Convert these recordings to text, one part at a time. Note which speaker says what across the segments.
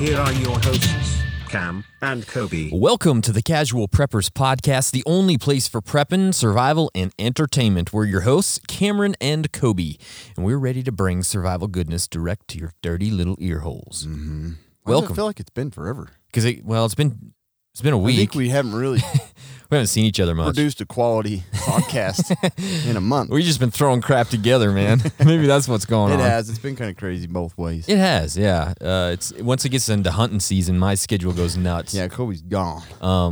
Speaker 1: Here are your hosts, Cam and Kobe.
Speaker 2: Welcome to the Casual Preppers Podcast, the only place for prepping, survival, and entertainment. We're your hosts, Cameron and Kobe, and we're ready to bring survival goodness direct to your dirty little ear holes.
Speaker 3: Mm-hmm.
Speaker 2: Welcome.
Speaker 3: I feel like it's been forever.
Speaker 2: Because it's been a week.
Speaker 3: I think we haven't really
Speaker 2: we haven't seen each other much.
Speaker 3: produced a quality podcast in a month.
Speaker 2: We've just been throwing crap together, man. Maybe that's what's going on.
Speaker 3: It has. It's been kind of crazy both ways.
Speaker 2: It has, yeah. It's once it gets into hunting season, my schedule goes nuts.
Speaker 3: Yeah, Kobe's gone.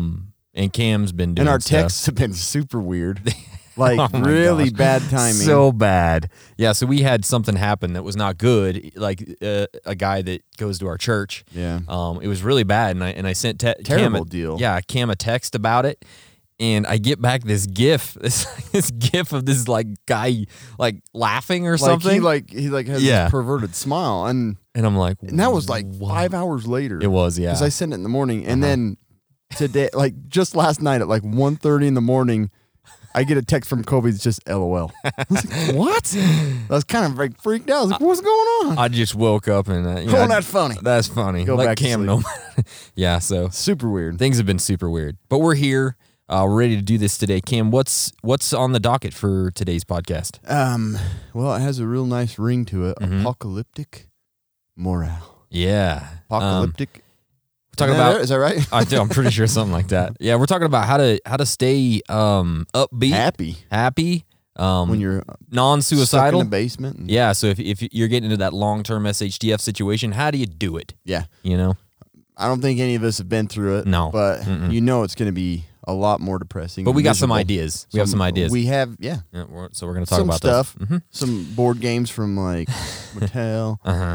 Speaker 2: And Cam's been doing
Speaker 3: And our
Speaker 2: stuff.
Speaker 3: texts have been super weird. Like,
Speaker 2: Oh my
Speaker 3: really
Speaker 2: gosh.
Speaker 3: bad timing.
Speaker 2: So bad. Yeah, so we had something happen that was not good, like a guy that goes to our church.
Speaker 3: Yeah.
Speaker 2: It was really bad, and I sent
Speaker 3: Terrible deal.
Speaker 2: Yeah, Cam a text about it, and I get back this GIF, this GIF of this like guy like laughing or something.
Speaker 3: He has
Speaker 2: Yeah.
Speaker 3: this perverted smile. And
Speaker 2: and I'm like,
Speaker 3: that was like
Speaker 2: what?
Speaker 3: 5 hours later.
Speaker 2: It was, yeah.
Speaker 3: Because I sent it in the morning. And then today, like just last night at like 1:30 in the morning, I get a text from Kobe that's just LOL. I was like, what? I was kind of like freaked out. I was like, what's going on?
Speaker 2: I just woke up and
Speaker 3: Oh, that's funny.
Speaker 2: That's funny.
Speaker 3: Go
Speaker 2: Let
Speaker 3: back to
Speaker 2: Cam
Speaker 3: sleep.
Speaker 2: know. Yeah, so
Speaker 3: Super weird.
Speaker 2: things have been super weird, but we're here. We're ready to do this today. Cam, what's on the docket for today's podcast?
Speaker 3: Well, it has a real nice ring to it.
Speaker 2: Mm-hmm.
Speaker 3: Apocalyptic morale.
Speaker 2: Yeah,
Speaker 3: Apocalyptic.
Speaker 2: we're talking about.
Speaker 3: Is that right?
Speaker 2: I'm pretty sure something like that. Yeah, we're talking about how to stay upbeat, happy,
Speaker 3: when you're
Speaker 2: non-suicidal.
Speaker 3: stuck in the basement. and-
Speaker 2: Yeah, so if you're getting into that long-term SHTF situation, how do you do it?
Speaker 3: Yeah.
Speaker 2: You know,
Speaker 3: I don't think any of us have been through it.
Speaker 2: No.
Speaker 3: But you know it's going to be a lot more depressing.
Speaker 2: but we got some
Speaker 3: miserable.
Speaker 2: ideas. We have some ideas.
Speaker 3: We have,
Speaker 2: Yeah, so we're gonna talk
Speaker 3: some
Speaker 2: about
Speaker 3: stuff.
Speaker 2: those. Mm-hmm.
Speaker 3: Some board games from like Mattel,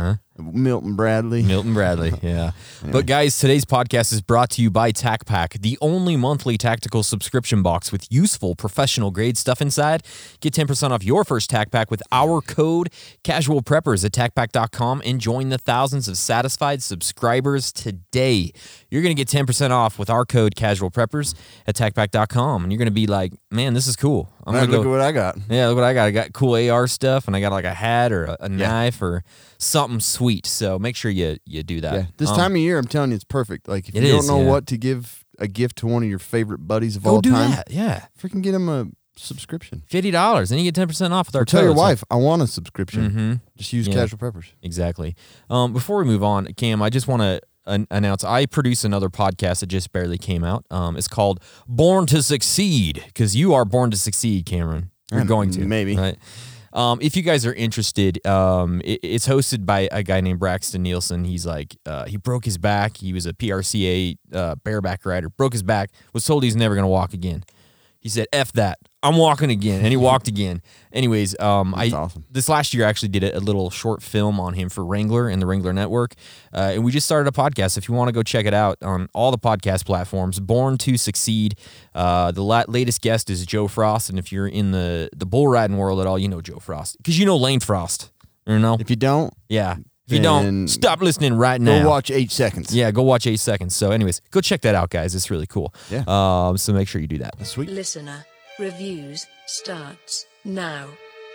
Speaker 3: Milton Bradley.
Speaker 2: Milton Bradley, yeah. But guys, today's podcast is brought to you by TacPack, the only monthly tactical subscription box with useful professional grade stuff inside. Get 10% off your first TacPack with our code CasualPreppers at TacPack.com and join the thousands of satisfied subscribers today. You're going to get 10% off with our code CasualPreppers at TacPack.com, and you're going to be like, man, this is cool. I'm
Speaker 3: Look
Speaker 2: gonna
Speaker 3: at
Speaker 2: go.
Speaker 3: what I got.
Speaker 2: Yeah, look what I got. I got cool AR stuff, and I got like a hat or a knife or something sweet. So make sure you do that.
Speaker 3: Yeah. This time of year, I'm telling you, it's perfect. Like, if
Speaker 2: It
Speaker 3: you
Speaker 2: is,
Speaker 3: don't know
Speaker 2: yeah.
Speaker 3: what to give a gift to one of your favorite buddies of
Speaker 2: Go
Speaker 3: all
Speaker 2: do
Speaker 3: time,
Speaker 2: that. Yeah,
Speaker 3: freaking get them a subscription.
Speaker 2: $50, and you get 10% off with our
Speaker 3: Or tell your
Speaker 2: code. So-
Speaker 3: wife, I want a subscription.
Speaker 2: Mm-hmm.
Speaker 3: Just use
Speaker 2: Yeah.
Speaker 3: Casual Preppers.
Speaker 2: Exactly. Before we move on, Cam, I just want to announce I produce another podcast that just barely came out. It's called Born to Succeed, because you are born to succeed, Cameron. You're going to.
Speaker 3: Maybe.
Speaker 2: Right? If you guys are interested, it's hosted by a guy named Braxton Nielsen. He's like, he broke his back. He was a PRCA bareback rider, broke his back, was told he's never going to walk again. He said, F that. I'm walking again. And he walked again. Anyways,
Speaker 3: That's awesome.
Speaker 2: this last year I actually did a little short film on him for Wrangler and the Wrangler Network. And we just started a podcast. If you want to go check it out on all the podcast platforms, Born to Succeed. The latest guest is Joe Frost. And if you're in the bull riding world at all, you know Joe Frost. Because you know Lane Frost. You know?
Speaker 3: If you don't,
Speaker 2: Yeah. If you
Speaker 3: then
Speaker 2: don't, stop listening right now.
Speaker 3: go watch 8 seconds.
Speaker 2: Yeah, go watch 8 seconds. So anyways, go check that out, guys. It's really cool.
Speaker 3: Yeah.
Speaker 2: So make sure you do that.
Speaker 3: Sweet.
Speaker 4: Listener reviews starts now.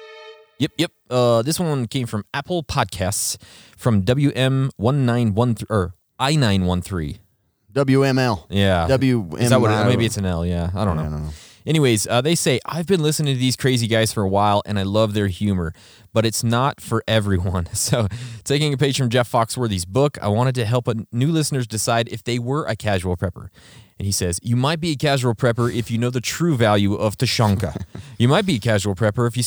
Speaker 2: Yep. This one came from Apple Podcasts from WM1913 or I913.
Speaker 3: WML.
Speaker 2: Yeah.
Speaker 3: WM.
Speaker 2: Is that what it, maybe it's an L, yeah. I don't know. Anyways, they say, I've been listening to these crazy guys for a while, and I love their humor, but it's not for everyone. So, taking a page from Jeff Foxworthy's book, I wanted to help new listeners decide if they were a casual prepper. And he says, you might be a casual prepper if you know the true value of Tushonka. You might be a casual prepper if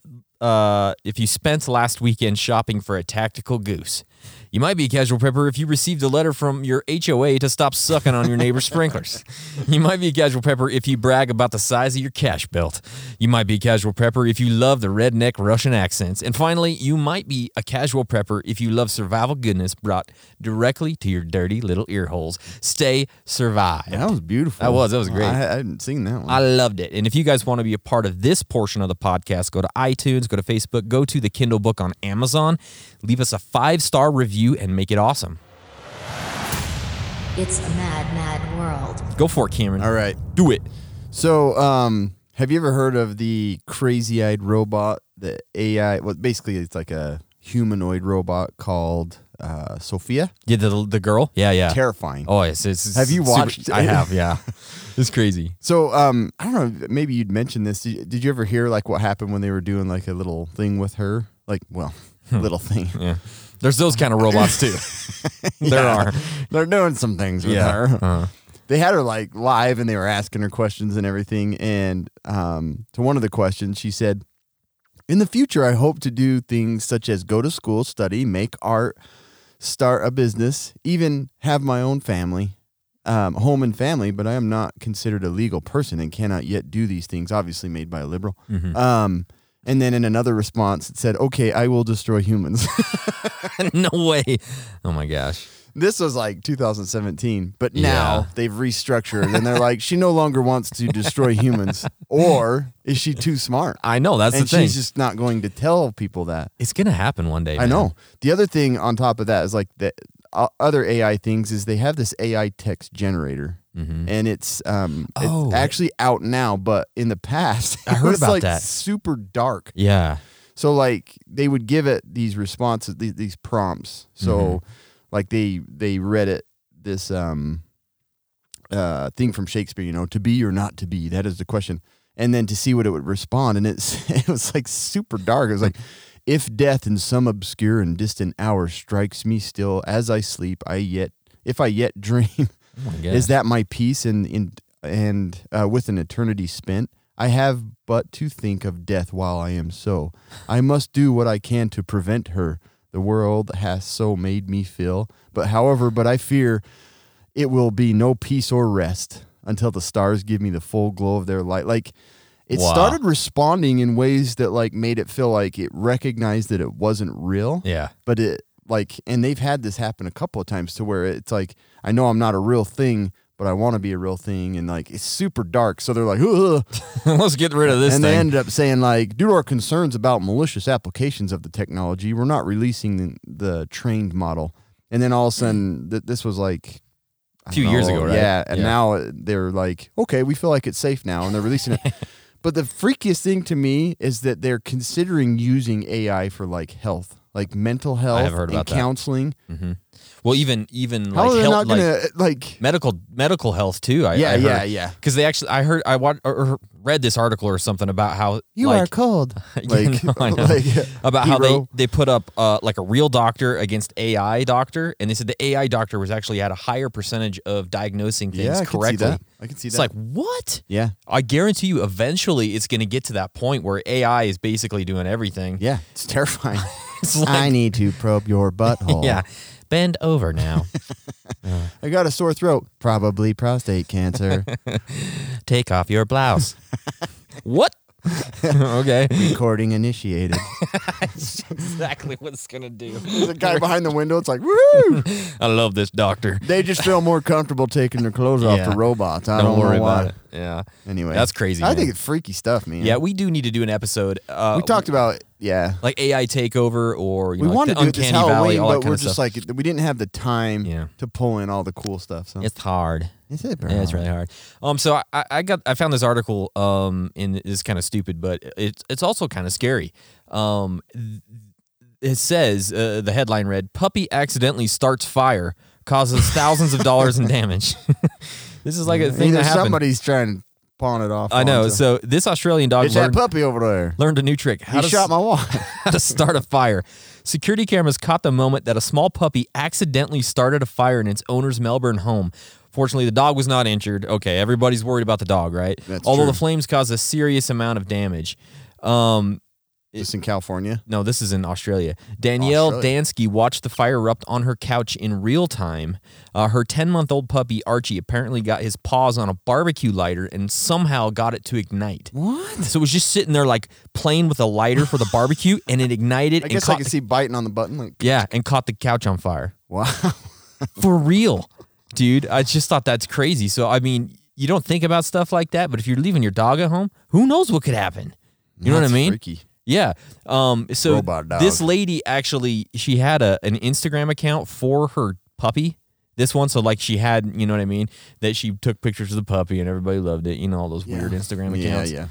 Speaker 2: you spent last weekend shopping for a tactical goose. You might be a casual prepper if you received a letter from your HOA to stop sucking on your neighbor's sprinklers. You might be a casual prepper if you brag about the size of your cash belt. You might be a casual prepper if you love the redneck Russian accents. And finally, you might be a casual prepper if you love survival goodness brought directly to your dirty little ear holes. Stay survived.
Speaker 3: That was beautiful.
Speaker 2: That was great.
Speaker 3: I hadn't seen that one.
Speaker 2: I loved it. And if you guys want to be a part of this portion of the podcast, go to iTunes, go to Facebook, go to the Kindle book on Amazon, leave us a 5-star review and make it awesome.
Speaker 5: It's a mad, mad world.
Speaker 2: Go for it, Cameron.
Speaker 3: All right.
Speaker 2: Do it.
Speaker 3: So, have you ever heard of the crazy-eyed robot, the AI? Well, basically, it's like a humanoid robot called Sophia.
Speaker 2: Yeah, the girl. Yeah.
Speaker 3: Terrifying.
Speaker 2: Oh, it's
Speaker 3: Have you
Speaker 2: super-
Speaker 3: watched it?
Speaker 2: I have. Yeah, it's crazy.
Speaker 3: So I don't know. Maybe you'd mentioned this. Did you ever hear like what happened when they were doing like a little thing with her? Like, well, little thing.
Speaker 2: Yeah, there's those kind of robots too. There are.
Speaker 3: They're doing some things with her.
Speaker 2: Uh-huh.
Speaker 3: They had her like live and they were asking her questions and everything. And to one of the questions, she said, "In the future, I hope to do things such as go to school, study, make art, start a business, even have my own family, home and family, but I am not considered a legal person and cannot yet do these things," obviously made by a liberal. And then in another response, it said, "Okay, I will destroy humans."
Speaker 2: No way. Oh my gosh.
Speaker 3: This was like 2017, but now they've restructured and they're like, she no longer wants to destroy humans, or is she too smart?
Speaker 2: I know, that's
Speaker 3: And
Speaker 2: the thing.
Speaker 3: she's just not going to tell people that.
Speaker 2: It's gonna happen one day.
Speaker 3: I know. The other thing on top of that is like the other AI things is they have this AI text generator, and it's actually out now. But in the past,
Speaker 2: I heard
Speaker 3: it was
Speaker 2: about
Speaker 3: like
Speaker 2: that.
Speaker 3: super dark.
Speaker 2: Yeah.
Speaker 3: So like they would give it these responses, these prompts. So like they read it this thing from Shakespeare, to be or not to be. That is the question. And then to see what it would respond, and it was like super dark. It was like, "If death in some obscure and distant hour strikes me still as I sleep, if I yet dream,
Speaker 2: Oh my gosh.
Speaker 3: is that my peace and with an eternity spent? I have but to think of death while I am so. I must do what I can to prevent her. The world has so made me feel. But I fear it will be no peace or rest until the stars give me the full glow of their light." Like it
Speaker 2: Wow.
Speaker 3: started responding in ways that like made it feel like it recognized that it wasn't real.
Speaker 2: Yeah.
Speaker 3: But it like, and they've had this happen a couple of times to where it's like, I know I'm not a real thing, but I want to be a real thing. And like, it's super dark. So they're like, "Ugh."
Speaker 2: Let's get rid of this
Speaker 3: And
Speaker 2: thing.
Speaker 3: they ended up saying like, "Due to our concerns about malicious applications of the technology, we're not releasing the trained model." And then all of a sudden, this was like
Speaker 2: A few years ago, right?
Speaker 3: Yeah, and
Speaker 2: Yeah.
Speaker 3: now they're like, "Okay, we feel like it's safe now," and they're releasing it. But the freakiest thing to me is that they're considering using AI for like health, like mental health
Speaker 2: have heard
Speaker 3: and
Speaker 2: about that.
Speaker 3: counseling.
Speaker 2: Well, even
Speaker 3: How
Speaker 2: like
Speaker 3: are they
Speaker 2: health,
Speaker 3: not gonna like?
Speaker 2: medical health too. I heard.
Speaker 3: Yeah.
Speaker 2: Because they actually, I read this article or something about how
Speaker 3: You
Speaker 2: like,
Speaker 3: are cold. Like,
Speaker 2: I know.
Speaker 3: like,
Speaker 2: about how
Speaker 3: hero.
Speaker 2: they put up like a real doctor against AI doctor, and they said the AI doctor was actually had a higher percentage of diagnosing things
Speaker 3: Yeah, I can see
Speaker 2: correctly.
Speaker 3: that. I can see
Speaker 2: It's
Speaker 3: that.
Speaker 2: like, what?
Speaker 3: Yeah,
Speaker 2: I guarantee you, eventually, it's going to get to that point where AI is basically doing everything.
Speaker 3: yeah, it's terrifying.
Speaker 2: It's like,
Speaker 3: I need to probe your butthole.
Speaker 2: yeah, bend over now.
Speaker 3: I got a sore throat. Probably prostate cancer.
Speaker 2: Take off your blouse. What? Okay.
Speaker 3: Recording initiated.
Speaker 2: Exactly what it's going to do.
Speaker 3: There's a guy behind the window. It's like, woo!
Speaker 2: I love this doctor.
Speaker 3: They just feel more comfortable taking their clothes off
Speaker 2: Yeah.
Speaker 3: to robots. I
Speaker 2: Don't
Speaker 3: don't
Speaker 2: worry
Speaker 3: know why.
Speaker 2: about it. Yeah.
Speaker 3: Anyway,
Speaker 2: That's crazy,
Speaker 3: I
Speaker 2: man.
Speaker 3: think it's freaky stuff, man.
Speaker 2: Yeah, we do need to do an episode.
Speaker 3: we talked about
Speaker 2: like AI takeover or
Speaker 3: we
Speaker 2: like
Speaker 3: wanted
Speaker 2: the
Speaker 3: to do it this
Speaker 2: Uncanny Valley,
Speaker 3: Halloween,
Speaker 2: all that
Speaker 3: but
Speaker 2: kind
Speaker 3: we're
Speaker 2: of
Speaker 3: just
Speaker 2: stuff.
Speaker 3: like we didn't have the time
Speaker 2: Yeah.
Speaker 3: to pull in all the cool stuff. So
Speaker 2: It's hard.
Speaker 3: is it?
Speaker 2: Yeah, it's really hard. So I found this article in it's kind of stupid, but it's also kind of scary. It says the headline read, "Puppy accidentally starts fire, causes thousands of dollars in damage." This is like a thing
Speaker 3: Either
Speaker 2: that happened.
Speaker 3: somebody's trying to pawn it off.
Speaker 2: I know.
Speaker 3: onto-
Speaker 2: So this Australian dog
Speaker 3: it's that
Speaker 2: learned,
Speaker 3: puppy over there.
Speaker 2: learned a new trick.
Speaker 3: He shot my wife.
Speaker 2: How to start a fire. Security cameras caught the moment that a small puppy accidentally started a fire in its owner's Melbourne home. Fortunately, the dog was not injured. Okay, everybody's worried about the dog, right?
Speaker 3: That's
Speaker 2: Although
Speaker 3: true.
Speaker 2: the flames caused a serious amount of damage.
Speaker 3: Just in California.
Speaker 2: No, this is in Australia. Danielle
Speaker 3: Australia.
Speaker 2: Dansky watched the fire erupt on her couch in real time. Her 10-month-old puppy, Archie, apparently got his paws on a barbecue lighter and somehow got it to ignite.
Speaker 3: What?
Speaker 2: So it was just sitting there like playing with a lighter for the barbecue, and it ignited
Speaker 3: I
Speaker 2: and
Speaker 3: guess I
Speaker 2: caught
Speaker 3: can see biting on the button. Like,
Speaker 2: yeah, and caught the couch on fire.
Speaker 3: wow.
Speaker 2: For real, dude. I just thought that's crazy. So, I mean, you don't think about stuff like that, but if you're leaving your dog at home, who knows what could happen? You know what I
Speaker 3: That's
Speaker 2: mean?
Speaker 3: Freaky.
Speaker 2: Yeah. So
Speaker 3: Robot dog.
Speaker 2: this lady actually, she had an Instagram account for her puppy. This one, so like she had, you know what I mean, that she took pictures of the puppy and everybody loved it. You know, all those weird Instagram accounts.
Speaker 3: Yeah.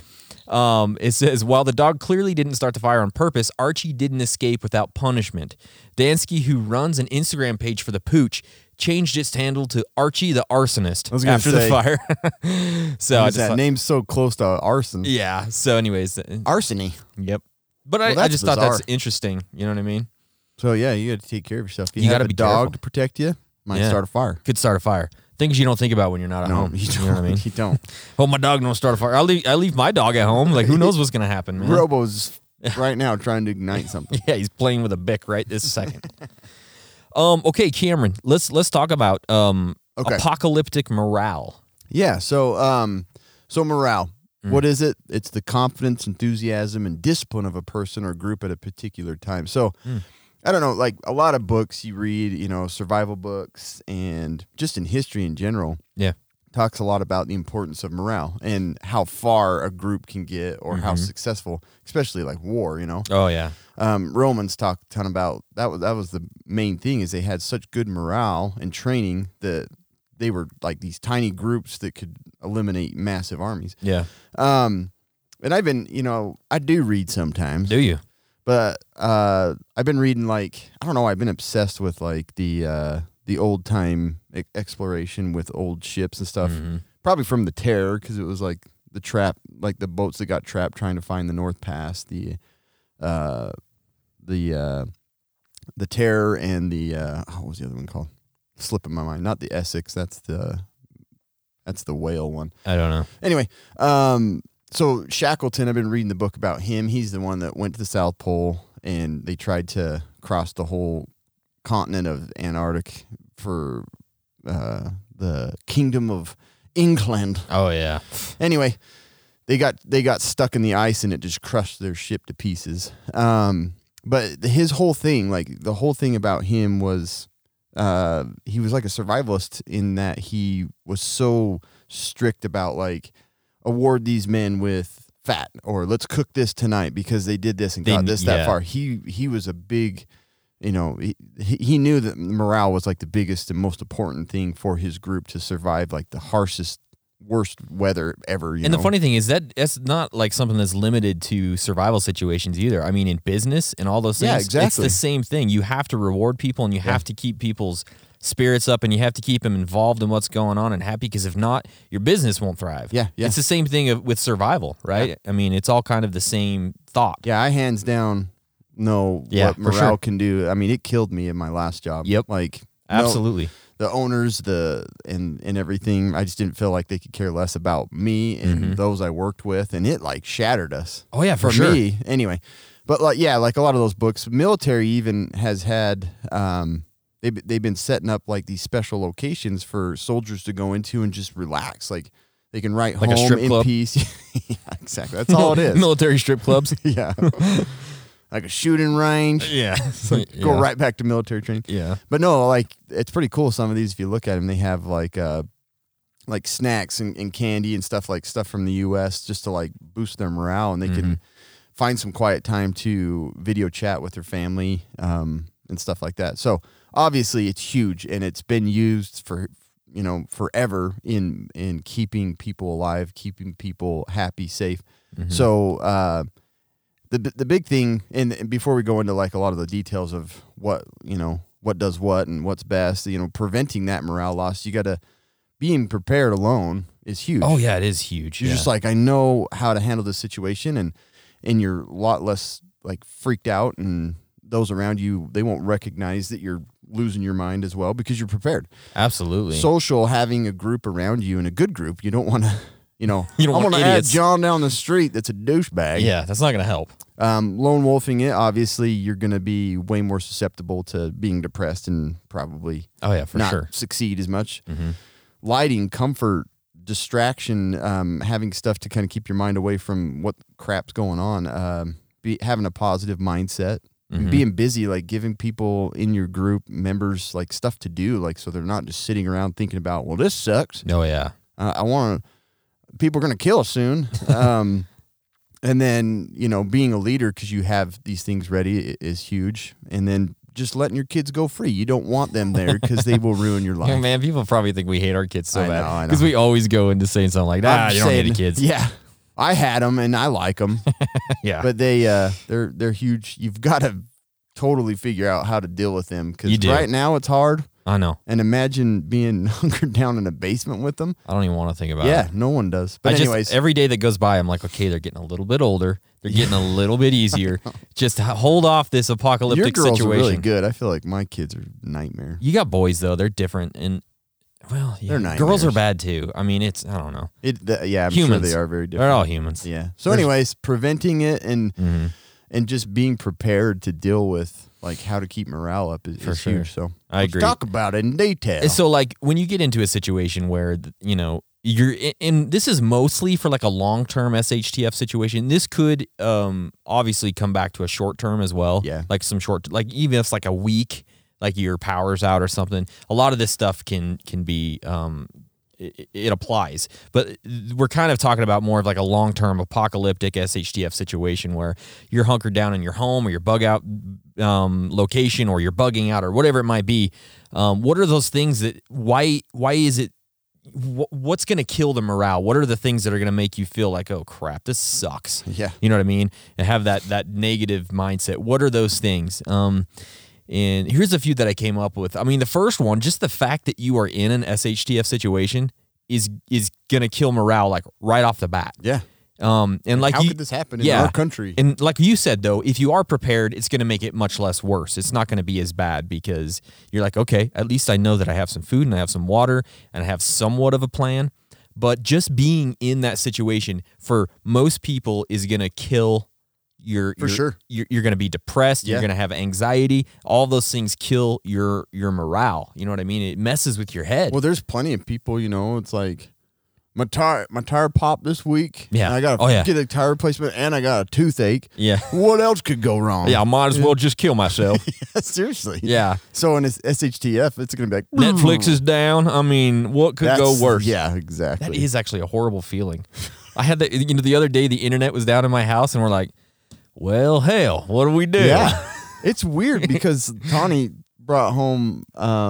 Speaker 2: It says, while the dog clearly didn't start the fire on purpose, Archie didn't escape without punishment. Dansky, who runs an Instagram page for the pooch, changed its handle to Archie the Arsonist after the fire. So
Speaker 3: that name's so close to arson.
Speaker 2: Yeah. So anyways.
Speaker 3: Arsony.
Speaker 2: Yep. But
Speaker 3: Well,
Speaker 2: I just thought
Speaker 3: bizarre.
Speaker 2: that's interesting. You know what I mean?
Speaker 3: So yeah, you got to take care of yourself.
Speaker 2: You
Speaker 3: have
Speaker 2: gotta
Speaker 3: a
Speaker 2: be
Speaker 3: dog
Speaker 2: careful.
Speaker 3: to protect you. Might
Speaker 2: Yeah.
Speaker 3: start a fire.
Speaker 2: Could start a fire. Things you don't think about when you're not at
Speaker 3: No,
Speaker 2: home.
Speaker 3: you don't.
Speaker 2: know what I mean?
Speaker 3: You don't.
Speaker 2: Hope my dog don't start a fire. I leave my dog at home. Like, who knows what's going to happen, man?
Speaker 3: Robo's right now trying to ignite something.
Speaker 2: Yeah, he's playing with a Bic right this second. Okay, Cameron, let's talk about apocalyptic morale.
Speaker 3: Yeah. So morale. What is it? It's the confidence, enthusiasm, and discipline of a person or group at a particular time. So, I don't know, like a lot of books you read, survival books and just in history in general.
Speaker 2: Yeah.
Speaker 3: Talks a lot about the importance of morale and how far a group can get or how successful, especially like war,
Speaker 2: Oh, yeah.
Speaker 3: Romans talk a ton about that was the main thing is they had such good morale and training that they were like these tiny groups that could eliminate massive armies.
Speaker 2: Yeah.
Speaker 3: And I've been, I do read sometimes.
Speaker 2: Do you?
Speaker 3: But I've been reading I've been obsessed with like the old time exploration with old ships and stuff. Probably from the Terror because it was like the boats that got trapped trying to find the North Pass. The Terror and the what was the other one called? Slipping my mind. Not the Essex. That's the whale one.
Speaker 2: I don't know.
Speaker 3: Anyway, so Shackleton, I've been reading the book about him. He's the one that went to the South Pole and they tried to cross the whole continent of Antarctic for the Kingdom of England.
Speaker 2: Oh, yeah.
Speaker 3: Anyway, they got stuck in the ice and it just crushed their ship to pieces. But his whole thing, the whole thing about him was he was like a survivalist in that he was so strict about award these men with fat or let's cook this tonight because they did this and got this that far. He was a big, he knew that morale was like the biggest and most important thing for his group to survive like the harshest, worst weather ever.
Speaker 2: The funny thing is that's not like something that's limited to survival situations either. I mean, in business and all those things,
Speaker 3: Yeah, exactly.
Speaker 2: It's the same thing. You have to reward people and you have to keep people's spirits up and you have to keep them involved in what's going on and happy because if not, your business won't thrive.
Speaker 3: Yeah.
Speaker 2: It's the same thing with survival, right? Yeah. I mean, it's all kind of the same thought.
Speaker 3: Yeah, I hands down know what
Speaker 2: for
Speaker 3: morale
Speaker 2: sure.
Speaker 3: can do. I mean, it killed me in my last job.
Speaker 2: Yep. Absolutely.
Speaker 3: The owners, and everything, I just didn't feel like they could care less about me and those I worked with, and it shattered us.
Speaker 2: Oh yeah, for sure.
Speaker 3: Me, anyway. But like a lot of those books, military even has had they've been setting up like these special locations for soldiers to go into and just relax, like they can write
Speaker 2: like
Speaker 3: home
Speaker 2: a strip
Speaker 3: in
Speaker 2: club.
Speaker 3: peace. Yeah, exactly. That's all it is.
Speaker 2: Military strip clubs.
Speaker 3: Yeah. Like a shooting range.
Speaker 2: Yeah.
Speaker 3: Go right back to military training.
Speaker 2: Yeah.
Speaker 3: But no, it's pretty cool. Some of these, if you look at them, they have like snacks and candy and stuff from the U.S. just to boost their morale, and they can find some quiet time to video chat with their family and stuff like that. So obviously it's huge, and it's been used for forever in keeping people alive, keeping people happy, safe. So the big thing, and before we go into a lot of the details of what does what and what's best, preventing that morale loss, you got to being prepared alone is huge.
Speaker 2: Oh yeah, it is huge.
Speaker 3: You're just I know how to handle this situation, and you're a lot less freaked out, and those around you, they won't recognize that you're losing your mind as well because you're prepared.
Speaker 2: Absolutely.
Speaker 3: Social, having a group around you and a good group, you don't want to.
Speaker 2: You don't
Speaker 3: I'm
Speaker 2: want
Speaker 3: going to add
Speaker 2: idiots.
Speaker 3: John down the street that's a douchebag.
Speaker 2: Yeah, that's not going to help.
Speaker 3: Lone wolfing it, obviously, you're going to be way more susceptible to being depressed and probably
Speaker 2: for
Speaker 3: not
Speaker 2: sure.
Speaker 3: succeed as much. Lighting, comfort, distraction, having stuff to kind of keep your mind away from what crap's going on, having a positive mindset, being busy, giving people in your group members stuff to do, so they're not just sitting around thinking about, well, this sucks.
Speaker 2: Oh yeah.
Speaker 3: I want to. People are going to kill us soon. And then, being a leader because you have these things ready is huge. And then just letting your kids go free. You don't want them there because they will ruin your life.
Speaker 2: Yeah, man, people probably think we hate our kids so
Speaker 3: I
Speaker 2: bad
Speaker 3: know.
Speaker 2: because we always go into saying something like, you don't hate the kids.
Speaker 3: Yeah. I had them and I like them,
Speaker 2: Yeah.
Speaker 3: but they're huge. You've got to totally figure out how to deal with them
Speaker 2: You
Speaker 3: because
Speaker 2: do.
Speaker 3: right now it's hard.
Speaker 2: I know.
Speaker 3: And imagine being hunkered down in a basement with them.
Speaker 2: I don't even want to think about
Speaker 3: Yeah,
Speaker 2: it.
Speaker 3: no one does. But anyways,
Speaker 2: every day that goes by, I'm like, okay, they're getting a little bit older. They're getting a little bit easier. Just hold off this
Speaker 3: your
Speaker 2: apocalyptic
Speaker 3: girls
Speaker 2: situation.
Speaker 3: are really good. I feel like my kids are a nightmare.
Speaker 2: You got boys though; they're different, and well, yeah,
Speaker 3: They're
Speaker 2: girls are
Speaker 3: nightmares.
Speaker 2: bad too. I mean, it's I don't know.
Speaker 3: I'm
Speaker 2: Humans.
Speaker 3: sure they are very different.
Speaker 2: They're all humans.
Speaker 3: Yeah. So, anyways, preventing it and just being prepared to deal with like how to keep morale up is
Speaker 2: sure.
Speaker 3: huge. So
Speaker 2: I
Speaker 3: let's
Speaker 2: agree.
Speaker 3: talk about it in detail.
Speaker 2: So, like, when you get into a situation where you're in, this is mostly for like a long-term SHTF situation. This could obviously come back to a short-term as well.
Speaker 3: Yeah.
Speaker 2: Like some short, like even if it's like a week, like your power's out or something. A lot of this stuff can be it applies, but we're kind of talking about more of like a long-term apocalyptic SHTF situation where you're hunkered down in your home or your bug out location or you're bugging out or whatever it might be. What are those things that why is it what's going to kill the morale? What are the things that are going to make you feel like, oh crap, this sucks?
Speaker 3: Yeah.
Speaker 2: You know what I mean? And have that negative mindset. What are those things? And here's a few that I came up with. I mean, the first one, just the fact that you are in an SHTF situation is going to kill morale like right off the bat.
Speaker 3: yeah.
Speaker 2: And like
Speaker 3: How could this happen in our country?
Speaker 2: And like you said, though, if you are prepared, it's going to make it much less worse. It's not going to be as bad because you're like, okay, at least I know that I have some food and I have some water and I have somewhat of a plan. But just being in that situation for most people is going to kill
Speaker 3: sure.
Speaker 2: You're going to be depressed.
Speaker 3: Yeah.
Speaker 2: You're going to have anxiety. All those things kill your morale. You know what I mean? It messes with your head.
Speaker 3: Well, there's plenty of people, it's like my tire popped this week.
Speaker 2: Yeah.
Speaker 3: And I got to get a tire replacement and I got a toothache.
Speaker 2: Yeah.
Speaker 3: What else could go wrong?
Speaker 2: Yeah, I might as well just kill myself.
Speaker 3: Seriously.
Speaker 2: Yeah.
Speaker 3: So in SHTF, it's going to be like
Speaker 2: Netflix is down. I mean, what could go worse?
Speaker 3: Yeah, exactly.
Speaker 2: That is actually a horrible feeling. I had that, the other day, the internet was down in my house and we're like, well, hell, what do we do?
Speaker 3: Yeah. It's weird because Tawny brought home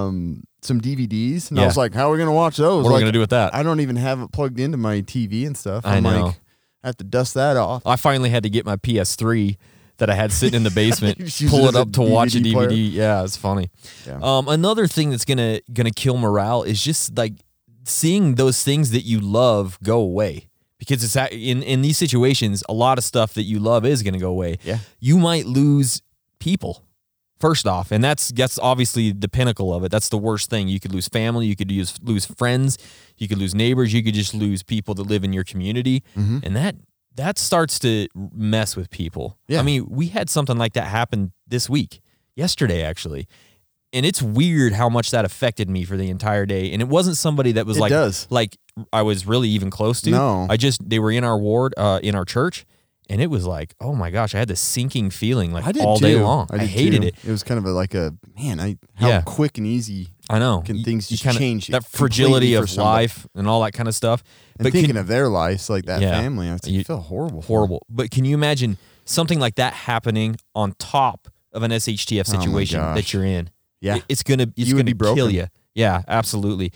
Speaker 3: some DVDs and I was like, how are we going to watch those?
Speaker 2: What are we going to do with that?
Speaker 3: I don't even have it plugged into my TV and stuff.
Speaker 2: I know.
Speaker 3: Like, I have to dust that off.
Speaker 2: I finally had to get my PS3 that I had sitting in the basement,
Speaker 3: Just use
Speaker 2: pull
Speaker 3: it
Speaker 2: it
Speaker 3: as
Speaker 2: up
Speaker 3: a
Speaker 2: to watch a
Speaker 3: DVD
Speaker 2: DVD.
Speaker 3: player.
Speaker 2: Yeah, it's funny.
Speaker 3: Yeah.
Speaker 2: Another thing that's gonna kill morale is just like seeing those things that you love go away. Because it's in these situations, a lot of stuff that you love is going to go away.
Speaker 3: Yeah.
Speaker 2: You might lose people, first off, and that's that's the pinnacle of it. That's the worst thing. You could lose family. You could lose friends. You could lose neighbors. You could just lose people that live in your community, and that starts to mess with people.
Speaker 3: Yeah.
Speaker 2: I mean, we had something like that happen this week, yesterday actually. And it's weird how much that affected me for the entire day. And it wasn't somebody that was
Speaker 3: It
Speaker 2: like
Speaker 3: does.
Speaker 2: I was really even close to.
Speaker 3: No.
Speaker 2: They were in our ward, in our church, and it was like, oh my gosh, I had this sinking feeling like
Speaker 3: I did
Speaker 2: all
Speaker 3: too.
Speaker 2: day long. I
Speaker 3: did
Speaker 2: hated
Speaker 3: too.
Speaker 2: it.
Speaker 3: It was kind of how
Speaker 2: Yeah.
Speaker 3: quick and easy
Speaker 2: I know.
Speaker 3: can things just
Speaker 2: kinda-
Speaker 3: change
Speaker 2: that
Speaker 3: completely
Speaker 2: fragility
Speaker 3: for
Speaker 2: of
Speaker 3: somebody.
Speaker 2: life and all that kind of stuff.
Speaker 3: And
Speaker 2: But
Speaker 3: thinking of their lives, like that
Speaker 2: Yeah.
Speaker 3: family, I
Speaker 2: You-
Speaker 3: feel horrible. for
Speaker 2: horrible. But can you imagine something like that happening on top of an SHTF
Speaker 3: Oh my
Speaker 2: situation
Speaker 3: gosh.
Speaker 2: that you're in?
Speaker 3: Yeah.
Speaker 2: It's gonna
Speaker 3: You would be
Speaker 2: kill
Speaker 3: broken.
Speaker 2: you. Yeah, absolutely.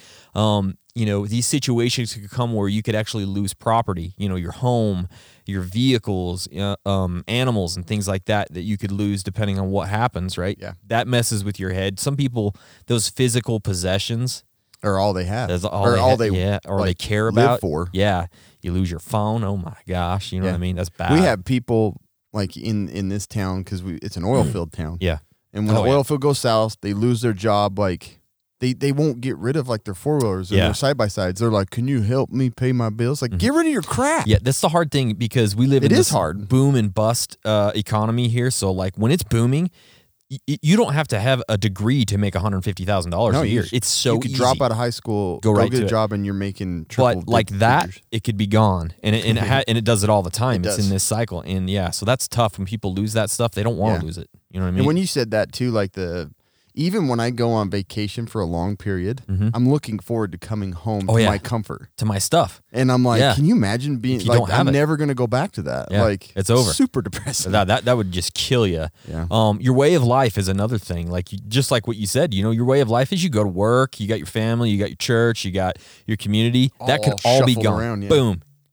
Speaker 2: These situations could come where you could actually lose property. Your home, your vehicles, animals, and things like that you could lose depending on what happens. Right?
Speaker 3: Yeah.
Speaker 2: That messes with your head. Some people, those physical possessions,
Speaker 3: Or all they have.
Speaker 2: that's
Speaker 3: or
Speaker 2: they
Speaker 3: like,
Speaker 2: care
Speaker 3: live
Speaker 2: about.
Speaker 3: for.
Speaker 2: Yeah, you lose your phone. Oh my gosh, you know
Speaker 3: Yeah.
Speaker 2: what I mean? That's bad.
Speaker 3: We have people like in this town because it's an oil field town.
Speaker 2: yeah.
Speaker 3: And when
Speaker 2: Oh,
Speaker 3: the
Speaker 2: yeah.
Speaker 3: oil field goes south, they lose their job. Like they won't get rid of like their 4-wheelers or
Speaker 2: Yeah.
Speaker 3: their side by sides. They're like, "Can you help me pay my bills?" Like, get rid of your crap.
Speaker 2: Mm-hmm. Yeah, that's the hard thing because we live in
Speaker 3: It is
Speaker 2: this
Speaker 3: hard.
Speaker 2: boom and bust economy here. So like when it's booming, you don't have to have a degree to make $150,000 a year. It's so
Speaker 3: you could
Speaker 2: easy.
Speaker 3: drop out of high school,
Speaker 2: Go right
Speaker 3: get
Speaker 2: to
Speaker 3: a
Speaker 2: it.
Speaker 3: job, and you're making triple.
Speaker 2: But like that,
Speaker 3: figures.
Speaker 2: it could be gone, and it does it all the time.
Speaker 3: It
Speaker 2: It's
Speaker 3: does.
Speaker 2: in this cycle, and yeah, so that's tough when people lose that stuff. They don't want to
Speaker 3: Yeah.
Speaker 2: lose it. You know what I mean?
Speaker 3: And when you said that too, like even when I go on vacation for a long period, I'm looking forward to coming home to
Speaker 2: Mm-hmm. yeah.
Speaker 3: my comfort.
Speaker 2: to my stuff,
Speaker 3: And I'm like,
Speaker 2: Yeah.
Speaker 3: can you imagine being
Speaker 2: If you
Speaker 3: like,
Speaker 2: don't have
Speaker 3: I'm
Speaker 2: it.
Speaker 3: never going to go back to that.
Speaker 2: Yeah,
Speaker 3: Like,
Speaker 2: it's over.
Speaker 3: Super depressing.
Speaker 2: that would just kill you.
Speaker 3: Yeah.
Speaker 2: Your way of life is another thing. Like just like what you said, your way of life is you go to work, you got your family, you got your church, you got your community. That could all be
Speaker 3: shuffled
Speaker 2: gone.
Speaker 3: around, yeah.
Speaker 2: Boom,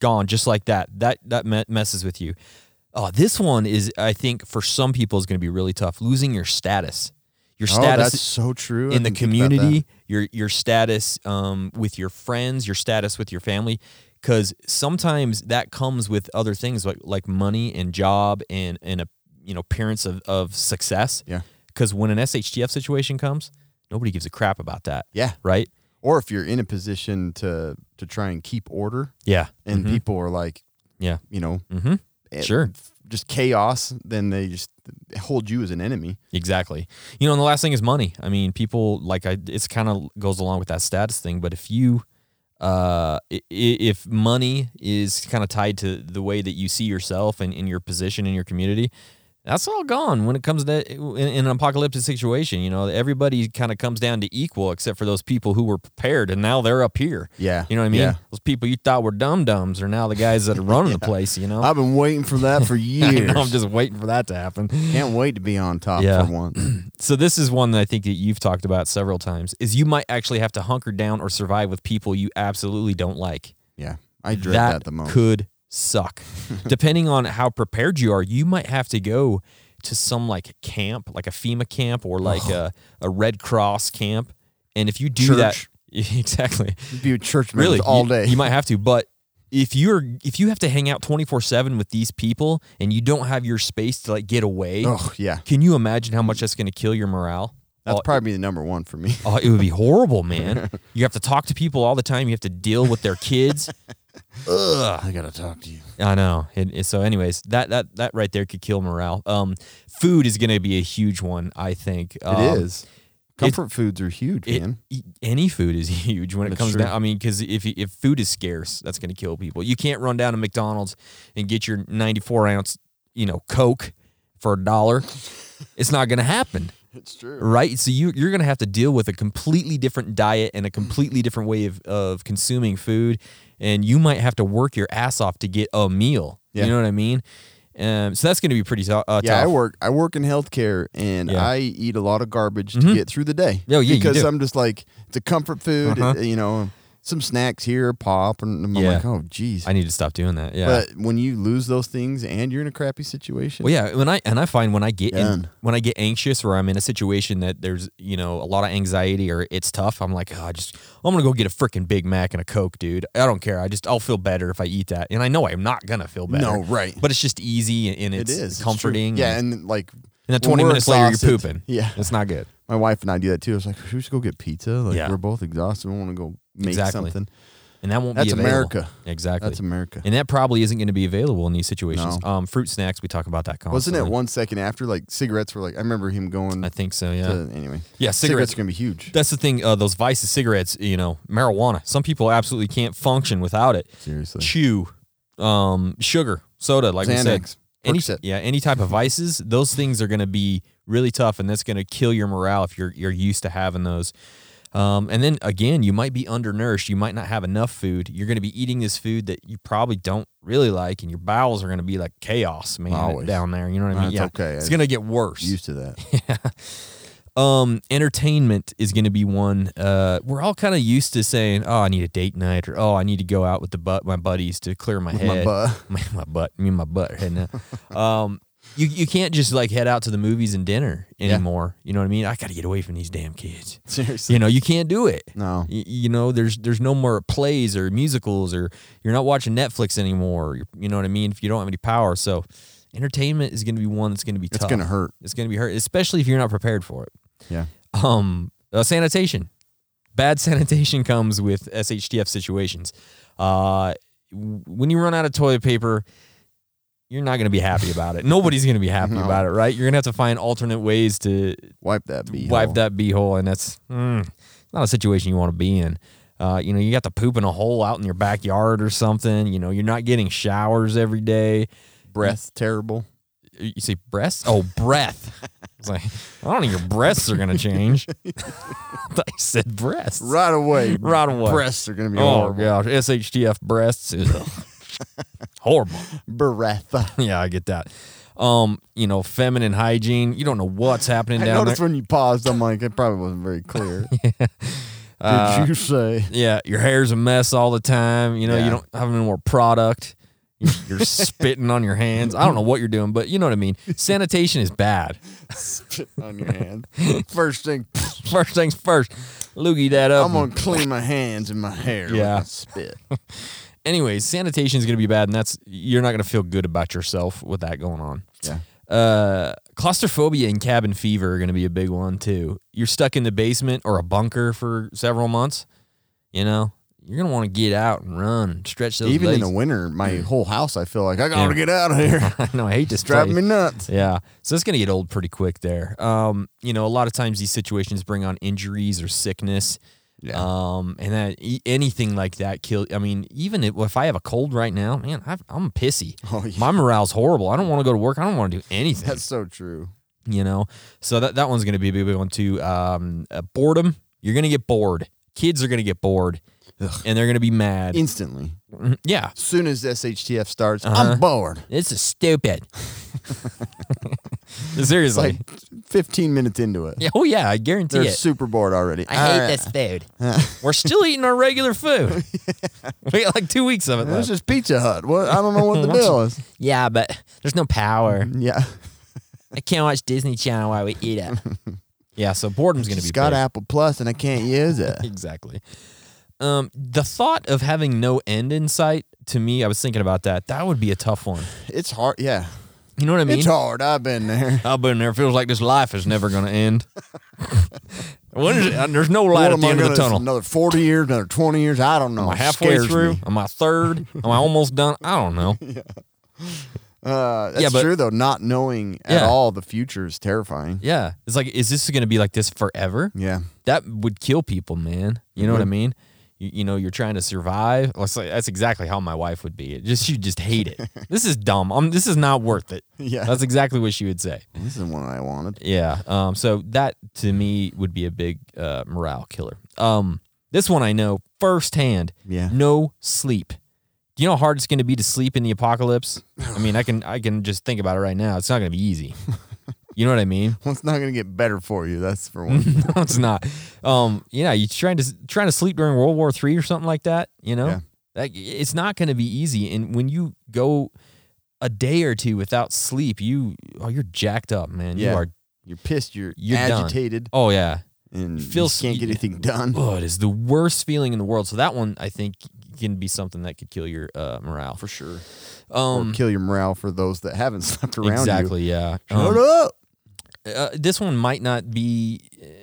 Speaker 2: gone just like that. That messes with you. Oh, this one is, I think, for some people is going to be really tough. Losing your status. Your status
Speaker 3: that's so true.
Speaker 2: in the community, your status with your friends, your status with your family, because sometimes that comes with other things like money and job and a appearance of success.
Speaker 3: Yeah.
Speaker 2: Because when an SHTF situation comes, nobody gives a crap about that.
Speaker 3: Yeah.
Speaker 2: Right.
Speaker 3: Or if you're in a position to try and keep order,
Speaker 2: Yeah.
Speaker 3: and people are like,
Speaker 2: Yeah. Sure.
Speaker 3: just chaos, then they just hold you as an enemy.
Speaker 2: Exactly. And the last thing is money. I mean, people it's kind of goes along with that status thing. But if you, if money is kind of tied to the way that you see yourself and in your position in your community, that's all gone when it comes to in an apocalyptic situation. Everybody kind of comes down to equal, except for those people who were prepared, and now they're up here.
Speaker 3: Yeah.
Speaker 2: You know what I mean?
Speaker 3: Yeah.
Speaker 2: Those people you thought were dum-dums are now the guys that are running the place,
Speaker 3: I've been waiting for that for years.
Speaker 2: I know, I'm just waiting for that to happen.
Speaker 3: Can't wait to be on top
Speaker 2: Yeah.
Speaker 3: for once.
Speaker 2: So this is one that I think that you've talked about several times, is you might actually have to hunker down or survive with people you absolutely don't like.
Speaker 3: Yeah. I dread that the most.
Speaker 2: Could suck. Depending on how prepared you are, you might have to go to some camp, like a FEMA camp or a Red Cross camp. And if you do that, exactly.
Speaker 3: You'd be with church members
Speaker 2: Really,
Speaker 3: all day.
Speaker 2: You might have to, but if you have to hang out 24/7 with these people and you don't have your space to get away, can you imagine how much that's going to kill your morale?
Speaker 3: That's probably the number one for me.
Speaker 2: Oh, it would be horrible, man. You have to talk to people all the time. You have to deal with their kids. Ugh.
Speaker 3: I gotta talk to you.
Speaker 2: I know. So, anyways, that right there could kill morale. Food is going to be a huge one, I think.
Speaker 3: It is. Comfort foods are huge, man.
Speaker 2: Any food is huge when it comes down. I mean, because if food is scarce, that's going to kill people. You can't run down to McDonald's and get your 94-ounce, Coke for $1. It's not going to happen.
Speaker 3: It's true.
Speaker 2: Right? So you're going to have to deal with a completely different diet and a completely different way of consuming food. And you might have to work your ass off to get a meal.
Speaker 3: Yeah.
Speaker 2: You know what I mean? So that's going to be pretty tough.
Speaker 3: Yeah, I work in healthcare, and I eat a lot of garbage to get through the day.
Speaker 2: Oh, yeah,
Speaker 3: because
Speaker 2: you do.
Speaker 3: I'm just it's a comfort food, some snacks here, pop, and I'm like, oh, geez.
Speaker 2: I need to stop doing that. Yeah.
Speaker 3: But when you lose those things and you're in a crappy situation.
Speaker 2: Well, yeah, I find when I get anxious or I'm in a situation that there's a lot of anxiety or it's tough, I'm like, I'm gonna go get a freaking Big Mac and a Coke, dude. I don't care. I'll feel better if I eat that, and I know I'm not gonna feel better.
Speaker 3: No, right.
Speaker 2: But it's just easy and it's comforting.
Speaker 3: Yeah, and
Speaker 2: and then 20 minutes later you're pooping.
Speaker 3: Yeah,
Speaker 2: it's not good.
Speaker 3: My wife and I do that too. It's like, should we just go get pizza? We're both exhausted. We want to go make something.
Speaker 2: And that won't
Speaker 3: That's
Speaker 2: be available.
Speaker 3: America.
Speaker 2: Exactly.
Speaker 3: That's America.
Speaker 2: And that probably isn't going to be available in these situations.
Speaker 3: No.
Speaker 2: Fruit snacks, we talk about that constantly.
Speaker 3: Wasn't it 1 second after? Cigarettes were I remember him going.
Speaker 2: I think so, yeah.
Speaker 3: Anyway.
Speaker 2: Yeah,
Speaker 3: cigarettes are going to be huge.
Speaker 2: That's the thing. Those Vices cigarettes, marijuana. Some people absolutely can't function without it.
Speaker 3: Seriously.
Speaker 2: Chew, sugar, soda, like
Speaker 3: Xanax,
Speaker 2: we said. Any type of vices, those things are going to be really tough, and that's going to kill your morale if you're used to having those. And then again, you might be undernourished. You might not have enough food. You're going to be eating this food that you probably don't really like, and your bowels are going to be like chaos, man,
Speaker 3: Always.
Speaker 2: down there. You know what I mean?
Speaker 3: That's okay.
Speaker 2: It's going to get worse.
Speaker 3: Used to that.
Speaker 2: Entertainment is going to be one. We're all kind of used to saying, "Oh, I need a date night," or "Oh, I need to go out with my buddies to clear my head." My butt. Me and my butt head now. You can't just head out to the movies and dinner anymore. You know what I mean? I got to get away from these damn kids.
Speaker 3: Seriously.
Speaker 2: You can't do it.
Speaker 3: No.
Speaker 2: There's no more plays or musicals, or you're not watching Netflix anymore. You know what I mean? If you don't have any power. So entertainment is going to be one that's going to be tough.
Speaker 3: It's going to hurt.
Speaker 2: It's going to be hurt, especially if you're not prepared for it.
Speaker 3: Yeah.
Speaker 2: Sanitation. Bad sanitation comes with SHTF situations. When you run out of toilet paper, you're not going to be happy about it. Nobody's going to be happy about it, right? You're going to have to find alternate ways to
Speaker 3: wipe that beehole.
Speaker 2: And that's not a situation you want to be in. You got to poop in a hole out in your backyard or something. You're not getting showers every day.
Speaker 3: Breath, terrible.
Speaker 2: You say breasts? Oh, breath. It's like, I don't think your breasts are going to change. I thought you said breasts.
Speaker 3: Right away.
Speaker 2: Breasts
Speaker 3: are going to be horrible.
Speaker 2: Oh, gosh. SHTF breasts is horrible.
Speaker 3: Breath.
Speaker 2: Yeah, I get that. Feminine hygiene. You don't know what's happening down there.
Speaker 3: I noticed when you paused, I'm like, it probably wasn't very clear. Did you say?
Speaker 2: Yeah, your hair's a mess all the time. You know,
Speaker 3: Yeah.
Speaker 2: you don't have any more product. You're spitting on your hands. I don't know what you're doing, but you know what I mean. Sanitation is bad.
Speaker 3: Spit on your hand. First thing,
Speaker 2: First things first, loogie that up.
Speaker 3: I'm gonna clean my hands and my hair.
Speaker 2: Yeah.
Speaker 3: with my spit.
Speaker 2: Anyways, sanitation is going to be bad, and you're not going to feel good about yourself with that going on.
Speaker 3: Yeah.
Speaker 2: Claustrophobia and cabin fever are going to be a big one too. You're stuck in the basement or a bunker for several months. You know, you're going to want to get out and run, and stretch those
Speaker 3: Even
Speaker 2: legs.
Speaker 3: in the winter, my whole house, I feel like I gotta
Speaker 2: Yeah.
Speaker 3: get out of here.
Speaker 2: I know, I hate this
Speaker 3: It's driving
Speaker 2: place.
Speaker 3: me nuts.
Speaker 2: Yeah, so it's going to get old pretty quick there. You know, a lot of times these situations bring on injuries or sickness.
Speaker 3: Yeah.
Speaker 2: And that anything like that kill. I mean, even if I have a cold right now, man, I'm pissy.
Speaker 3: Oh, yeah.
Speaker 2: My morale's horrible. I don't want to go to work. I don't want to do anything.
Speaker 3: That's so true.
Speaker 2: You know, so that one's going to be a big one too. Boredom. You're going to get bored. Kids are going to get bored, and they're going to be mad.
Speaker 3: Instantly.
Speaker 2: Yeah,
Speaker 3: As soon as SHTF starts,
Speaker 2: Uh-huh.
Speaker 3: I'm bored.
Speaker 2: this is stupid. Seriously.
Speaker 3: Like 15 minutes into it.
Speaker 2: Yeah, oh yeah, I guarantee
Speaker 3: They're
Speaker 2: it.
Speaker 3: super bored already.
Speaker 2: I hate this food. We're still eating our regular food. We got like 2 weeks of it
Speaker 3: This
Speaker 2: left.
Speaker 3: is Pizza Hut. What? I don't know what the deal is.
Speaker 2: Yeah, but there's no power.
Speaker 3: Yeah.
Speaker 2: I can't watch Disney Channel while we eat it. Yeah, so boredom's going to be
Speaker 3: It's got
Speaker 2: big.
Speaker 3: Apple Plus and I can't use it.
Speaker 2: Exactly. The thought of having no end in sight, to me, I was thinking about that. That would be a tough one.
Speaker 3: It's hard. Yeah.
Speaker 2: You know what I mean?
Speaker 3: It's hard. I've been there.
Speaker 2: I've been there. Feels like this life is never going to end. When is it? There's no light
Speaker 3: What
Speaker 2: at
Speaker 3: am
Speaker 2: the
Speaker 3: I
Speaker 2: end of the
Speaker 3: gonna-
Speaker 2: tunnel.
Speaker 3: Another 40 years, another 20 years. I don't know.
Speaker 2: Am I halfway
Speaker 3: Scares
Speaker 2: through?
Speaker 3: me.
Speaker 2: Am I third? Am I almost done? I don't know.
Speaker 3: That's
Speaker 2: Yeah, but-
Speaker 3: true, though. Not knowing at
Speaker 2: Yeah.
Speaker 3: all the future is terrifying.
Speaker 2: Yeah. It's like, is this going to be like this forever?
Speaker 3: Yeah.
Speaker 2: That would kill people, man. You know what I mean? You know, you're trying to survive. That's exactly how my wife would be. You just hate it. This is dumb. This is not worth it.
Speaker 3: Yeah.
Speaker 2: That's exactly what she would say.
Speaker 3: This is one I wanted.
Speaker 2: Yeah. So that to me would be a big morale killer. This one I know firsthand.
Speaker 3: Yeah.
Speaker 2: No sleep. Do you know how hard it's going to be to sleep in the apocalypse? I mean, I can just think about it right now. It's not going to be easy. You know what I mean?
Speaker 3: Well, it's not going to get better for you. That's for one.
Speaker 2: No, it's not. Yeah, you trying to sleep during World War III or something like that. You know,
Speaker 3: Yeah.
Speaker 2: it's not going to be easy. And when you go a day or two without sleep, you're jacked up, man.
Speaker 3: Yeah. You're pissed. You're
Speaker 2: done.
Speaker 3: agitated.
Speaker 2: Oh yeah.
Speaker 3: And
Speaker 2: feel
Speaker 3: you can't get anything done.
Speaker 2: Oh, it is the worst feeling in the world. So that one, I think, can be something that could kill your morale
Speaker 3: For sure. Or kill your morale for those that haven't slept around
Speaker 2: exactly.
Speaker 3: you.
Speaker 2: Yeah.
Speaker 3: Shut up.
Speaker 2: This one might not be,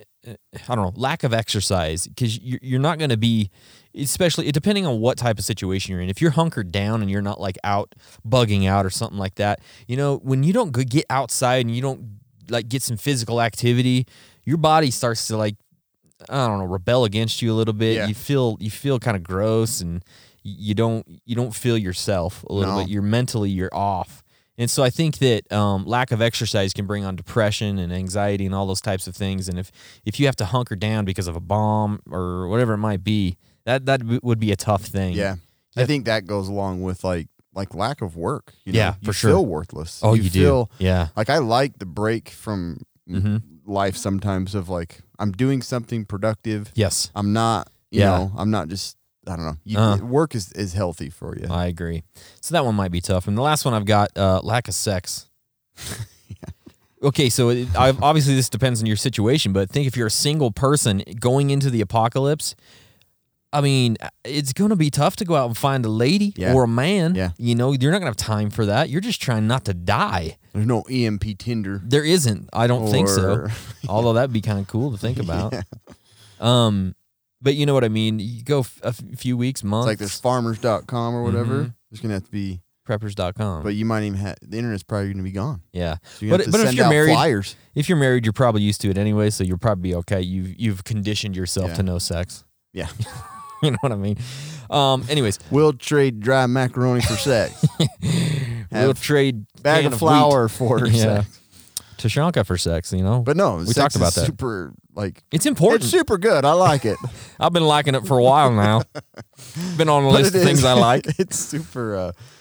Speaker 2: I don't know, lack of exercise, because you're not going to be, especially depending on what type of situation you're in. If you're hunkered down and you're not like out bugging out or something like that, you know, when you don't get outside and you don't like get some physical activity, your body starts to like, I don't know, rebel against you a little bit.
Speaker 3: Yeah.
Speaker 2: You feel kind of gross, and you don't feel yourself a little
Speaker 3: No.
Speaker 2: bit. You're off. And so I think that lack of exercise can bring on depression and anxiety and all those types of things. And if you have to hunker down because of a bomb or whatever it might be, that would be a tough thing.
Speaker 3: Yeah. I think that goes along with like lack of work. You know?
Speaker 2: Yeah,
Speaker 3: you
Speaker 2: for sure.
Speaker 3: feel worthless.
Speaker 2: Oh, you do.
Speaker 3: feel,
Speaker 2: Yeah.
Speaker 3: Like I like the break from
Speaker 2: Mm-hmm.
Speaker 3: life sometimes of like I'm doing something productive.
Speaker 2: Yes.
Speaker 3: I'm not, you
Speaker 2: Yeah.
Speaker 3: know, I'm not just, I don't know. Work is healthy for you.
Speaker 2: I agree. So that one might be tough. And the last one I've got, lack of sex. Okay, so obviously this depends on your situation, but think if you're a single person going into the apocalypse, I mean, it's going to be tough to go out and find a lady
Speaker 3: Yeah.
Speaker 2: or a man.
Speaker 3: Yeah.
Speaker 2: You know, you're not going to have time for that. You're just trying not to die.
Speaker 3: There's no EMP Tinder.
Speaker 2: There isn't. I don't think so.
Speaker 3: Or-
Speaker 2: Although that'd be kind of cool to think about. But you know what I mean? You go a few weeks, months.
Speaker 3: It's like there's farmers.com or whatever.
Speaker 2: Mhm.
Speaker 3: There's going to have to be,
Speaker 2: preppers.com.
Speaker 3: but you might even have, the internet's probably going to be gone.
Speaker 2: Yeah.
Speaker 3: So you have to
Speaker 2: but if
Speaker 3: send
Speaker 2: you're
Speaker 3: out
Speaker 2: married,
Speaker 3: flyers.
Speaker 2: if you're married, you're probably used to it anyway, so you'll probably be okay. You've conditioned yourself
Speaker 3: Yeah.
Speaker 2: to no sex.
Speaker 3: Yeah.
Speaker 2: You know what I mean? Anyways,
Speaker 3: We'll trade dry macaroni for sex.
Speaker 2: we'll
Speaker 3: Have
Speaker 2: trade
Speaker 3: Bag
Speaker 2: can
Speaker 3: of flour for
Speaker 2: Yeah.
Speaker 3: sex.
Speaker 2: Tashanka for sex, you know?
Speaker 3: But no,
Speaker 2: We
Speaker 3: sex
Speaker 2: talked about
Speaker 3: is
Speaker 2: that.
Speaker 3: super, like,
Speaker 2: It's important.
Speaker 3: it's super good. I like it.
Speaker 2: I've been liking it for a while now. Been on a
Speaker 3: But
Speaker 2: list
Speaker 3: it
Speaker 2: of things
Speaker 3: is-
Speaker 2: I like.
Speaker 3: It's super,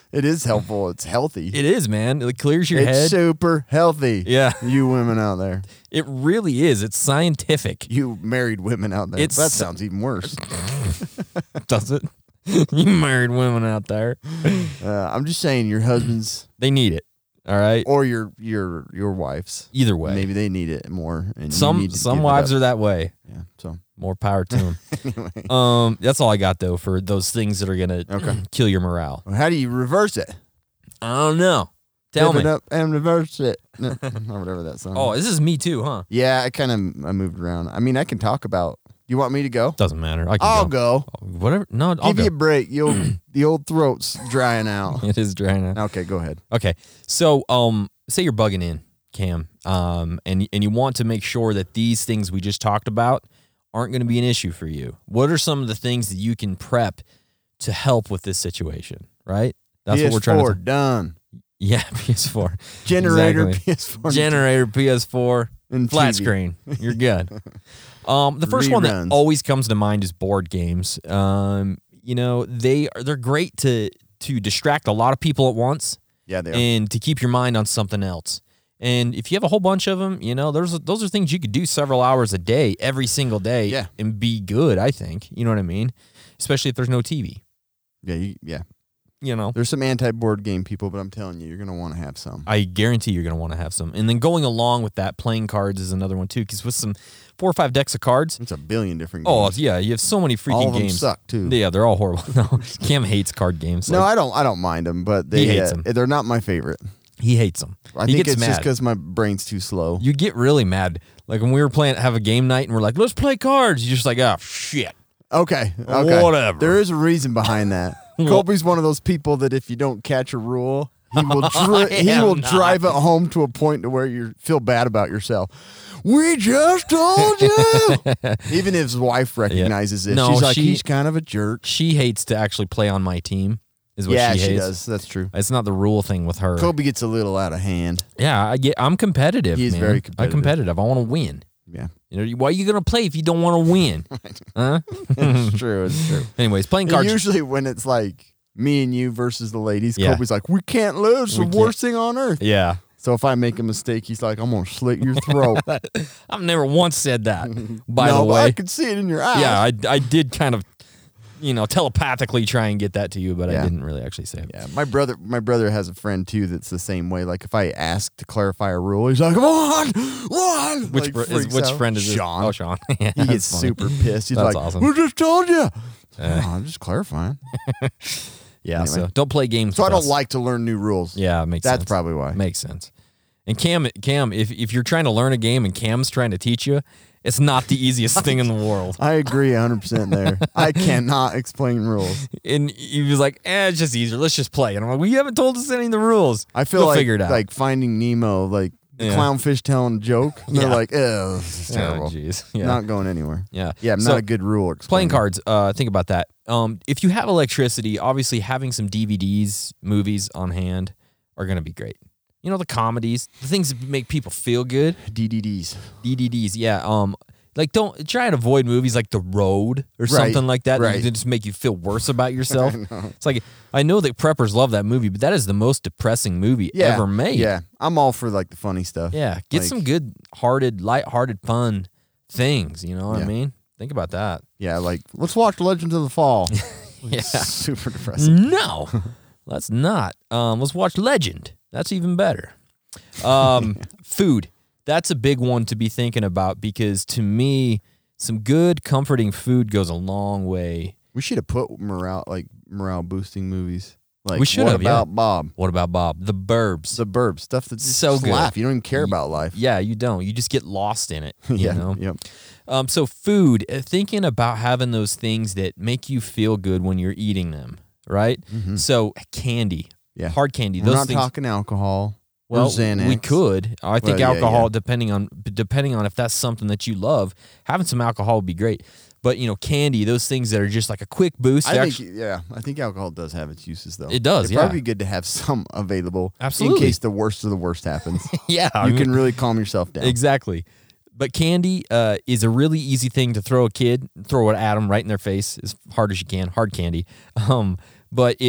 Speaker 3: It is helpful. It's healthy.
Speaker 2: It is, man. It clears your
Speaker 3: It's
Speaker 2: head.
Speaker 3: super healthy.
Speaker 2: Yeah.
Speaker 3: You women out there.
Speaker 2: It really is. It's scientific.
Speaker 3: You married women out there.
Speaker 2: It's-
Speaker 3: That sounds even worse.
Speaker 2: Does it? You married women out there.
Speaker 3: I'm just saying your husband's
Speaker 2: They need it. All right.
Speaker 3: or your wife's.
Speaker 2: Either way.
Speaker 3: Maybe they need it more. And you
Speaker 2: Some
Speaker 3: need to give it
Speaker 2: wives
Speaker 3: up.
Speaker 2: are that way.
Speaker 3: Yeah. So
Speaker 2: More power to them.
Speaker 3: anyway,
Speaker 2: That's all I got though for those things that are gonna kill your morale.
Speaker 3: well, how do you reverse it?
Speaker 2: I don't know. Tell
Speaker 3: Give
Speaker 2: me.
Speaker 3: it up and reverse it, or whatever that song.
Speaker 2: Oh,
Speaker 3: is.
Speaker 2: this is me too, huh?
Speaker 3: Yeah. I moved around. I mean, I can talk about. You want me to go?
Speaker 2: Doesn't matter. I can
Speaker 3: I'll go.
Speaker 2: Whatever. No, I'll
Speaker 3: Give
Speaker 2: go.
Speaker 3: you a break. The old throat's drying out.
Speaker 2: It is dry now.
Speaker 3: Okay, go ahead.
Speaker 2: Okay. So, say you're bugging in, Cam, and you want to make sure that these things we just talked about aren't going to be an issue for you. What are some of the things that you can prep to help with this situation? Right. That's what we're trying to.
Speaker 3: done.
Speaker 2: Yeah, PS4
Speaker 3: Generator,
Speaker 2: Exactly.
Speaker 3: PS4,
Speaker 2: generator, PS4,
Speaker 3: and
Speaker 2: flat
Speaker 3: TV.
Speaker 2: screen. You're good. The first one that
Speaker 3: Reruns.
Speaker 2: always comes to mind is board games. They're great to distract a lot of people at once.
Speaker 3: Yeah, they are.
Speaker 2: And to keep your mind on something else. And if you have a whole bunch of them, those are things you could do several hours a day, every single day,
Speaker 3: Yeah.
Speaker 2: and be good, I think. You know what I mean? Especially if there's no TV.
Speaker 3: Yeah.
Speaker 2: You know,
Speaker 3: There's some anti-board game people, but I'm telling you, you're gonna want to have some.
Speaker 2: I guarantee you're going to want to have some. And then going along with that, playing cards is another one too, because with some 4 or 5 decks of cards,
Speaker 3: It's a billion different
Speaker 2: oh
Speaker 3: games.
Speaker 2: yeah, you have so many freaking
Speaker 3: All of them
Speaker 2: games.
Speaker 3: suck too.
Speaker 2: Yeah, they're all horrible. No, Cam hates card games.
Speaker 3: No,
Speaker 2: Like,
Speaker 3: I don't mind them, but
Speaker 2: He
Speaker 3: they
Speaker 2: hates 'em.
Speaker 3: they're not my favorite.
Speaker 2: he hates them.
Speaker 3: I
Speaker 2: He
Speaker 3: think
Speaker 2: gets
Speaker 3: it's just
Speaker 2: mad.
Speaker 3: because my brain's too slow.
Speaker 2: You get really mad. Like when we were playing, have a game night, and we're like, let's play cards. You're just like, oh shit.
Speaker 3: Okay.
Speaker 2: Whatever.
Speaker 3: There is a reason behind that. Colby's one of those people that if you don't catch a rule, he will
Speaker 2: am not.
Speaker 3: drive it home to a point to where you feel bad about yourself. We just told you. Even if his wife recognizes it,
Speaker 2: No,
Speaker 3: she's like,
Speaker 2: she-
Speaker 3: he's kind of a jerk.
Speaker 2: She hates to actually play on my team. Is what
Speaker 3: Yeah,
Speaker 2: she
Speaker 3: she
Speaker 2: hates.
Speaker 3: does. That's true.
Speaker 2: It's not the rule thing with her.
Speaker 3: Colby gets a little out of hand.
Speaker 2: Yeah, I'm competitive.
Speaker 3: He is
Speaker 2: man.
Speaker 3: very
Speaker 2: I'm
Speaker 3: competitive.
Speaker 2: competitive. I want to win.
Speaker 3: Yeah,
Speaker 2: Why are you gonna play if you don't want to win? Huh?
Speaker 3: it's true. It's true.
Speaker 2: Anyways, playing
Speaker 3: And
Speaker 2: cards.
Speaker 3: usually when it's like me and you versus the ladies,
Speaker 2: Yeah.
Speaker 3: Colby's like, we can't lose. It's the
Speaker 2: We
Speaker 3: worst thing on earth.
Speaker 2: Yeah,
Speaker 3: So if I make a mistake, he's like, I'm going to slit your throat.
Speaker 2: I've never once said that. By
Speaker 3: no,
Speaker 2: the
Speaker 3: but I
Speaker 2: way,
Speaker 3: can see it in your eyes.
Speaker 2: yeah, I did kind of, telepathically try and get that to you, but I
Speaker 3: Yeah.
Speaker 2: didn't really actually say it.
Speaker 3: Yeah, my brother has a friend too that's the same way. Like if I ask to clarify a rule, he's like, "Come on,
Speaker 2: Which
Speaker 3: like,
Speaker 2: which
Speaker 3: freaks out.
Speaker 2: friend is this?
Speaker 3: Sean?
Speaker 2: Oh, Sean. Yeah,
Speaker 3: He
Speaker 2: that's
Speaker 3: gets
Speaker 2: funny.
Speaker 3: super pissed. He's
Speaker 2: That's
Speaker 3: like,
Speaker 2: awesome.
Speaker 3: "We just told you." I'm just clarifying.
Speaker 2: Yeah,
Speaker 3: Anyway.
Speaker 2: so don't play games.
Speaker 3: So I
Speaker 2: with
Speaker 3: don't
Speaker 2: us.
Speaker 3: like to learn new rules.
Speaker 2: Yeah, it makes
Speaker 3: That's
Speaker 2: sense.
Speaker 3: probably why.
Speaker 2: Makes sense. And Cam, if you're trying to learn a game and Cam's trying to teach you, it's not the easiest thing in the world.
Speaker 3: I agree 100% there. I cannot explain rules.
Speaker 2: And he was like, it's just easier. Let's just play. And I'm like, well, you haven't told us any of the rules.
Speaker 3: I feel
Speaker 2: We'll
Speaker 3: like
Speaker 2: figure it out.
Speaker 3: like Finding Nemo, like the
Speaker 2: Yeah.
Speaker 3: clownfish telling a joke. And they're
Speaker 2: Yeah.
Speaker 3: like, "Oh, this is terrible.
Speaker 2: Oh, jeez. Yeah.
Speaker 3: Not going anywhere."
Speaker 2: yeah.
Speaker 3: Yeah, I'm
Speaker 2: So,
Speaker 3: not a good rule explainer.
Speaker 2: playing cards, think about that. If you have electricity, obviously having some DVDs, movies on hand are going to be great. The comedies, the things that make people feel good.
Speaker 3: DDDs.
Speaker 2: DVDs, yeah. Like don't try and avoid movies like The Road or something like that.
Speaker 3: right.
Speaker 2: That just make you feel worse about yourself. It's like I know that preppers love that movie, but that is the most depressing movie
Speaker 3: Yeah.
Speaker 2: ever made.
Speaker 3: Yeah. I'm all for like the funny stuff.
Speaker 2: Yeah. Get
Speaker 3: Like-
Speaker 2: some good-hearted, light-hearted, fun things. You know what I
Speaker 3: Yeah.
Speaker 2: mean? Think about that.
Speaker 3: Yeah, like let's watch Legends of the Fall.
Speaker 2: Yeah.
Speaker 3: Super depressing.
Speaker 2: No, let's not. Let's watch Legend. That's even better. Food. That's a big one to be thinking about because to me, some good, comforting food goes a long way.
Speaker 3: We should have put morale boosting movies. Like
Speaker 2: We should
Speaker 3: What
Speaker 2: have, yeah.
Speaker 3: About Bob?
Speaker 2: What about Bob? The Burbs.
Speaker 3: The Burbs, stuff that's just,
Speaker 2: So
Speaker 3: just
Speaker 2: good.
Speaker 3: laugh. You don't even care about life.
Speaker 2: Yeah, you don't. You just get lost in it.
Speaker 3: Yeah.
Speaker 2: You know?
Speaker 3: Yep.
Speaker 2: So food, thinking about having those things that make you feel good when you're eating them, right? So candy,
Speaker 3: Yeah.
Speaker 2: hard candy.
Speaker 3: We're
Speaker 2: Those
Speaker 3: not
Speaker 2: things.
Speaker 3: talking alcohol.
Speaker 2: Well,
Speaker 3: or Xanax.
Speaker 2: we could. I think
Speaker 3: Well, yeah,
Speaker 2: alcohol,
Speaker 3: yeah.
Speaker 2: depending on if that's something that you love, having some alcohol would be great. But candy, those things that are just like a quick boost.
Speaker 3: I think alcohol does have its uses though.
Speaker 2: It does,
Speaker 3: It'd
Speaker 2: yeah.
Speaker 3: probably be good to have some available
Speaker 2: Absolutely.
Speaker 3: in case the worst of the worst happens.
Speaker 2: yeah,
Speaker 3: You can really calm yourself down.
Speaker 2: exactly. But candy is a really easy thing to throw throw it at them right in their face as hard as you can. Hard candy, but it's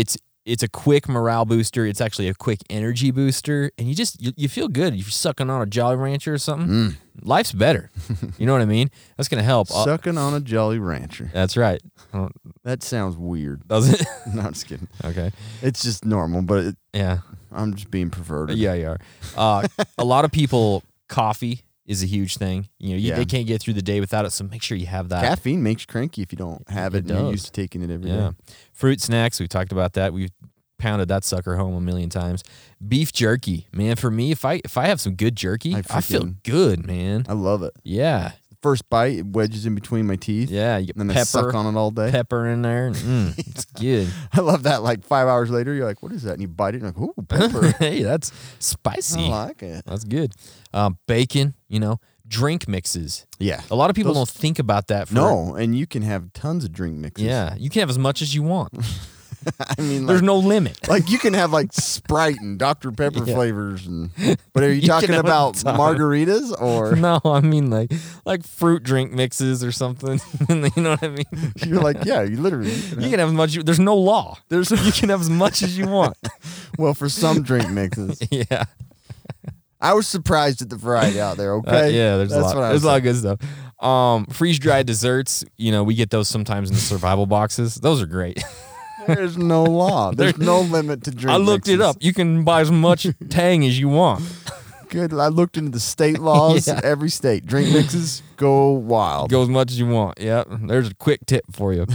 Speaker 2: it's a quick morale booster. It's actually a quick energy booster, and you feel good. If you're sucking on a Jolly Rancher or something, life's better. You know what I mean? That's gonna help.
Speaker 3: Sucking on a Jolly Rancher.
Speaker 2: That's right.
Speaker 3: That sounds weird.
Speaker 2: Does it?
Speaker 3: No, I'm just kidding.
Speaker 2: Okay.
Speaker 3: It's just normal, but
Speaker 2: Yeah.
Speaker 3: I'm just being perverted.
Speaker 2: Yeah, you are. A lot of people, coffee is a huge thing. They can't get through the day without it, so make sure you have that.
Speaker 3: Caffeine makes you cranky if you don't have it,
Speaker 2: It
Speaker 3: and you're
Speaker 2: does.
Speaker 3: used to taking it every day.
Speaker 2: Yeah. Fruit snacks, we talked about that. We've pounded that sucker home a million times. Beef jerky, man. For me, if I have some good jerky, I feel good, man.
Speaker 3: I love it.
Speaker 2: Yeah.
Speaker 3: First bite, it wedges in between my teeth.
Speaker 2: Yeah. You get
Speaker 3: And then I suck on it all day.
Speaker 2: pepper in there. It's good.
Speaker 3: I love that. Like 5 hours later, you're like, what is that? And you bite it and you're like, ooh, pepper.
Speaker 2: Hey, that's spicy.
Speaker 3: I like it.
Speaker 2: That's good. Bacon, drink mixes.
Speaker 3: Yeah.
Speaker 2: A lot of people
Speaker 3: Those-
Speaker 2: don't think about that.
Speaker 3: No, and you can have tons of drink mixes.
Speaker 2: Yeah. You can have as much as you want.
Speaker 3: I mean,
Speaker 2: There's
Speaker 3: like,
Speaker 2: no limit.
Speaker 3: like you can have like Sprite and Dr. Pepper
Speaker 2: Yeah.
Speaker 3: flavors. But are you
Speaker 2: You
Speaker 3: talking
Speaker 2: can have
Speaker 3: about
Speaker 2: a ton.
Speaker 3: margaritas or
Speaker 2: No, I mean like fruit drink mixes or something. You know what I mean?
Speaker 3: you're like, yeah, you literally.
Speaker 2: You can have as much. There's no law. You can have as much as you want.
Speaker 3: Well, for some drink mixes.
Speaker 2: Yeah.
Speaker 3: I was surprised at the variety out there, okay?
Speaker 2: Yeah. There's
Speaker 3: That's
Speaker 2: a lot.
Speaker 3: what I
Speaker 2: There's
Speaker 3: was
Speaker 2: a lot of good stuff. Freeze dried desserts. We get those sometimes in the survival boxes. Those are great.
Speaker 3: There's no law. There's no limit to drink
Speaker 2: I looked it
Speaker 3: mixes.
Speaker 2: up. You can buy as much Tang as you want.
Speaker 3: Good. I looked into the state laws.
Speaker 2: Yeah.
Speaker 3: Every state. Drink mixes, go wild.
Speaker 2: Go as much as you want. Yeah. There's a quick tip for you.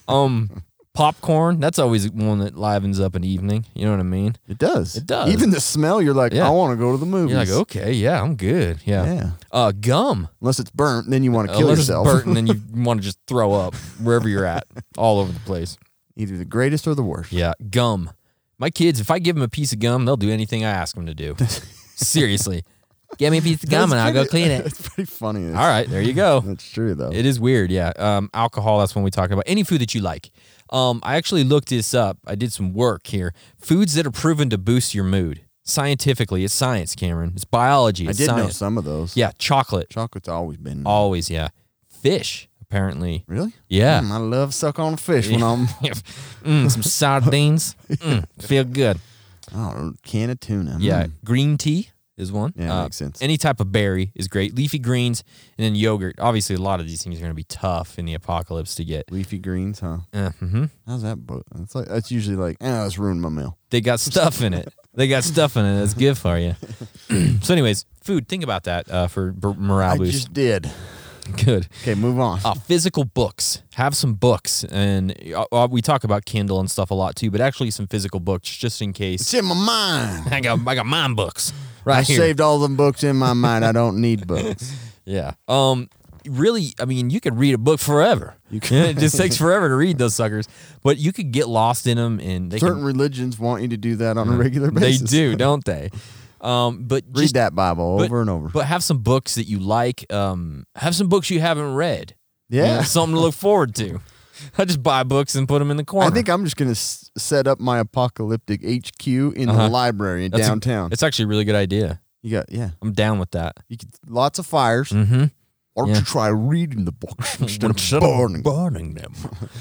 Speaker 2: Popcorn. That's always one that livens up an evening. You know what I mean?
Speaker 3: It does.
Speaker 2: It does.
Speaker 3: Even the smell, you're like,
Speaker 2: Yeah.
Speaker 3: I want to go to the movies.
Speaker 2: You're like, okay, yeah, I'm good. Yeah. Gum.
Speaker 3: Unless it's burnt, then you want to kill
Speaker 2: Unless
Speaker 3: yourself.
Speaker 2: it's burnt and then you want to just throw up wherever you're at, all over the place.
Speaker 3: Either the greatest or the worst.
Speaker 2: Yeah, gum. My kids, if I give them a piece of gum, they'll do anything I ask them to do. Seriously. Give me a piece of gum and I'll go clean it.
Speaker 3: It's pretty funny.
Speaker 2: All right, there you go.
Speaker 3: That's true, though.
Speaker 2: It is weird, yeah. Alcohol, that's when we talk about any food that you like. I actually looked this up. I did some work here. Foods that are proven to boost your mood. Scientifically, it's science, Cameron. It's biology.
Speaker 3: I
Speaker 2: It's
Speaker 3: did know
Speaker 2: science.
Speaker 3: some of those.
Speaker 2: Yeah, chocolate.
Speaker 3: Chocolate's always been.
Speaker 2: Always, yeah. Fish, apparently.
Speaker 3: Really?
Speaker 2: Yeah.
Speaker 3: I love suck on a fish when I'm.
Speaker 2: Some sardines. Feel good.
Speaker 3: Oh, can of tuna.
Speaker 2: Yeah.
Speaker 3: Mm.
Speaker 2: Green tea is one.
Speaker 3: Yeah, makes sense.
Speaker 2: Any type of berry is great. Leafy greens and then yogurt. Obviously, a lot of these things are going to be tough in the apocalypse to get.
Speaker 3: Leafy greens, huh?
Speaker 2: Mm-hmm.
Speaker 3: How's that? That's usually like, let's ruin my meal.
Speaker 2: They got stuff in it. That's good for you. So anyways, food. Think about that for morale
Speaker 3: I
Speaker 2: boost.
Speaker 3: just did.
Speaker 2: Good.
Speaker 3: Okay, move on.
Speaker 2: Physical books. Have some books. And we talk about Kindle and stuff a lot too, but actually some physical books just in case.
Speaker 3: It's in my mind.
Speaker 2: I got mine books right
Speaker 3: I
Speaker 2: here.
Speaker 3: saved all them books in my mind. I don't need books.
Speaker 2: Yeah. Really, I mean, you could read a book forever. It just takes forever to read those suckers, but you could get lost in them, and they
Speaker 3: Certain
Speaker 2: can,
Speaker 3: religions want you to do that on a regular
Speaker 2: they
Speaker 3: basis.
Speaker 2: do, don't they? But
Speaker 3: Read
Speaker 2: just,
Speaker 3: that Bible
Speaker 2: but-
Speaker 3: over and over.
Speaker 2: But have some books that you like. Have some books you haven't read.
Speaker 3: Yeah.
Speaker 2: Something to look forward to. I just buy books and put them in the corner.
Speaker 3: I think I'm just going to set up my apocalyptic HQ in the library
Speaker 2: That's
Speaker 3: downtown.
Speaker 2: it's actually a really good idea. I'm down with that.
Speaker 3: You could, lots of fires.
Speaker 2: Mm-hmm.
Speaker 3: Why don't
Speaker 2: Yeah.
Speaker 3: you try reading the books instead of burning
Speaker 2: them.